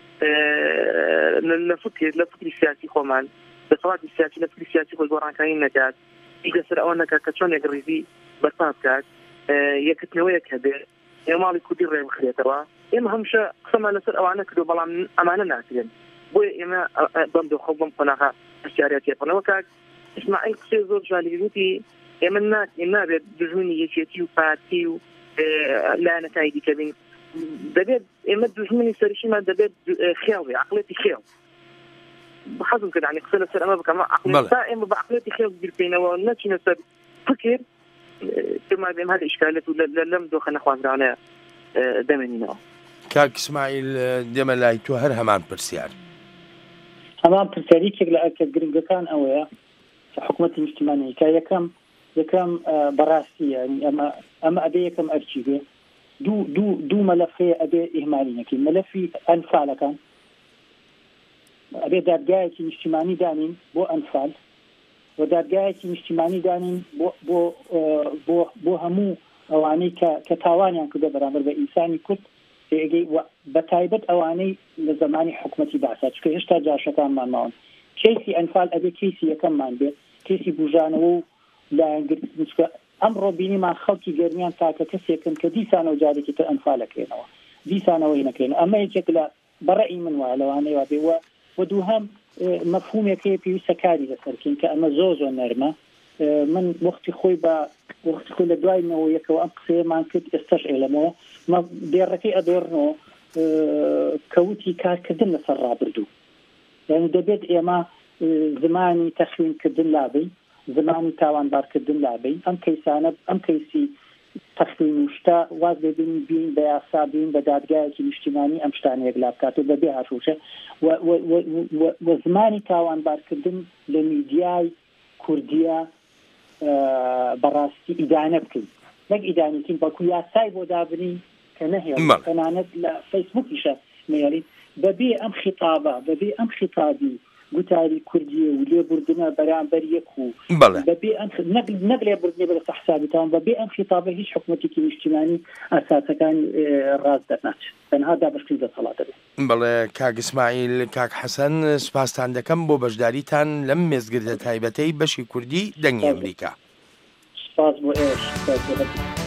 لە فکر لە فکری سیاسی خۆمان دەسەڵاتی سیاسی لە فکری سیاسی خۆی گۆڕانکاری نەکات ئیدە سەر ئەوە نەکات کە چۆن یەکڕیزی بەرپا بکات یەکردنەوەیەک هەبێت ئێمە ماڵی کوردی ڕێبخرێتەوە ئێمە هەمیشە قسەمان لەسەر ئەوانە کردو بەڵام ئەمانە ناکرێن بۆیە ئێمە بەم دۆخە بەم خۆناغا هەشیارەت تێپەنەوە کات ئیسماعیل قسەی زۆر جوانی گوتی ئێمە نابێت دژمنی یەکێتی و پارتی و لایەنەکانی دیکە بین دەبێت ئێمە دژمنی سەرشیمان دەبێت خێڵی عقلێتی خێڵ حەزم کرد عنی قسە لەسەر ئەمە بکەم عقلێتا ئێمە بە عقلێتی خێڵ بیرکەینەوە نەچینە سەر فکر ما بهم هذه إشكالات لم دوخ نخوازرانه دمنينا كاك إسماعيل دم لاي تو هر همان برسيار همان برسياري كي لا كجرينج كان أويا حكومة الاجتماعية كي كم يكم براسية يعني أما أما أبي كم أرشيفه دو دو دو ملفي أبي إهمالية كي ملفي أنفال كان أبي دادجاي اجتماعي دانين بو أنفال ودادگایەکی نیشتیمانی دانین بۆ بۆ بۆ بۆ هەموو ئەوانەی کە تاوانیان کردە بەرامبەر بە ئینسانی کورد بە تایبەت ئەوانەی لە زمانی حکومەتی باسا چکە هێشتا جاشەکانمان ماون کەیسی ئەنفال ئەبێ کەیسی یەکەممان بێت کەیسی بوژانەوە و لایەنگرتن چکە ئەمڕۆ بینیمان خەڵکی گەرمیان تاکە کەسێکن کە دیسانەوە جارێکی تر ئەنفالەکەێنەوە دیسانەوەی نەکەین ئەمە یەکێک لە بەڕێی من وایە لەوانەی وا بێ و دووهەم مفهومێکی پێویستە کاری لەسەرکەین کە ئەمە زۆر زۆر نەرمە من وەختی خۆی بە وەختی خۆی لە دوایەوە یەکەوە ئەم قسەیەمان کرد ئێستاش ئێلەمەوە دێڕەکەی ئەدۆڕنەوە کەوتی کارکردن لەسەر ڕابردوو یعنی دەبێت ئێمە زمانی تەخوینکردن لابی زمانی تاوانبارکردن لابی ئەم کەیسانە ئەم کەیسی تەخوین وشتا واز ببین بین بە یاسا بین بە دادگایەکی نیشتیمانی ئەم شتانەیەک لا بکات و بەبێ هاشوشە و زمانی تاوانبارکردن لە میدیای کوردیە بەڕاستی ئیدانە بکەین نەک ئیدانیکین بەڵکو یاسای بۆ دابنی کە نەهێڵ تەنانەت لە فەیسبووکیشە نێڵیت بەبێ ئەم خیتابە بەبێ ئەم خیتابی گوتاری کوردیە و لێبوردنە بەرامبەر یەک و بەبێ نەک لێبوردنێ بە لەسەر حسابیتان بەبێ ئەم خیتابە هیچ حکومەتێکی نیشتیمانی ئاساسەکان ڕاست دەرناچێت تەنها دابەشکردن دەسەڵات دەبێت. بەڵێ کاک ئیسماعیل کاک حەسەن سوپاستان دەکەم بۆ بەشداریتان لەم مێزگردە تایبەتەی بەشی کوردی دەنگی ئەمریکا. سپاس بۆ ئێوەش.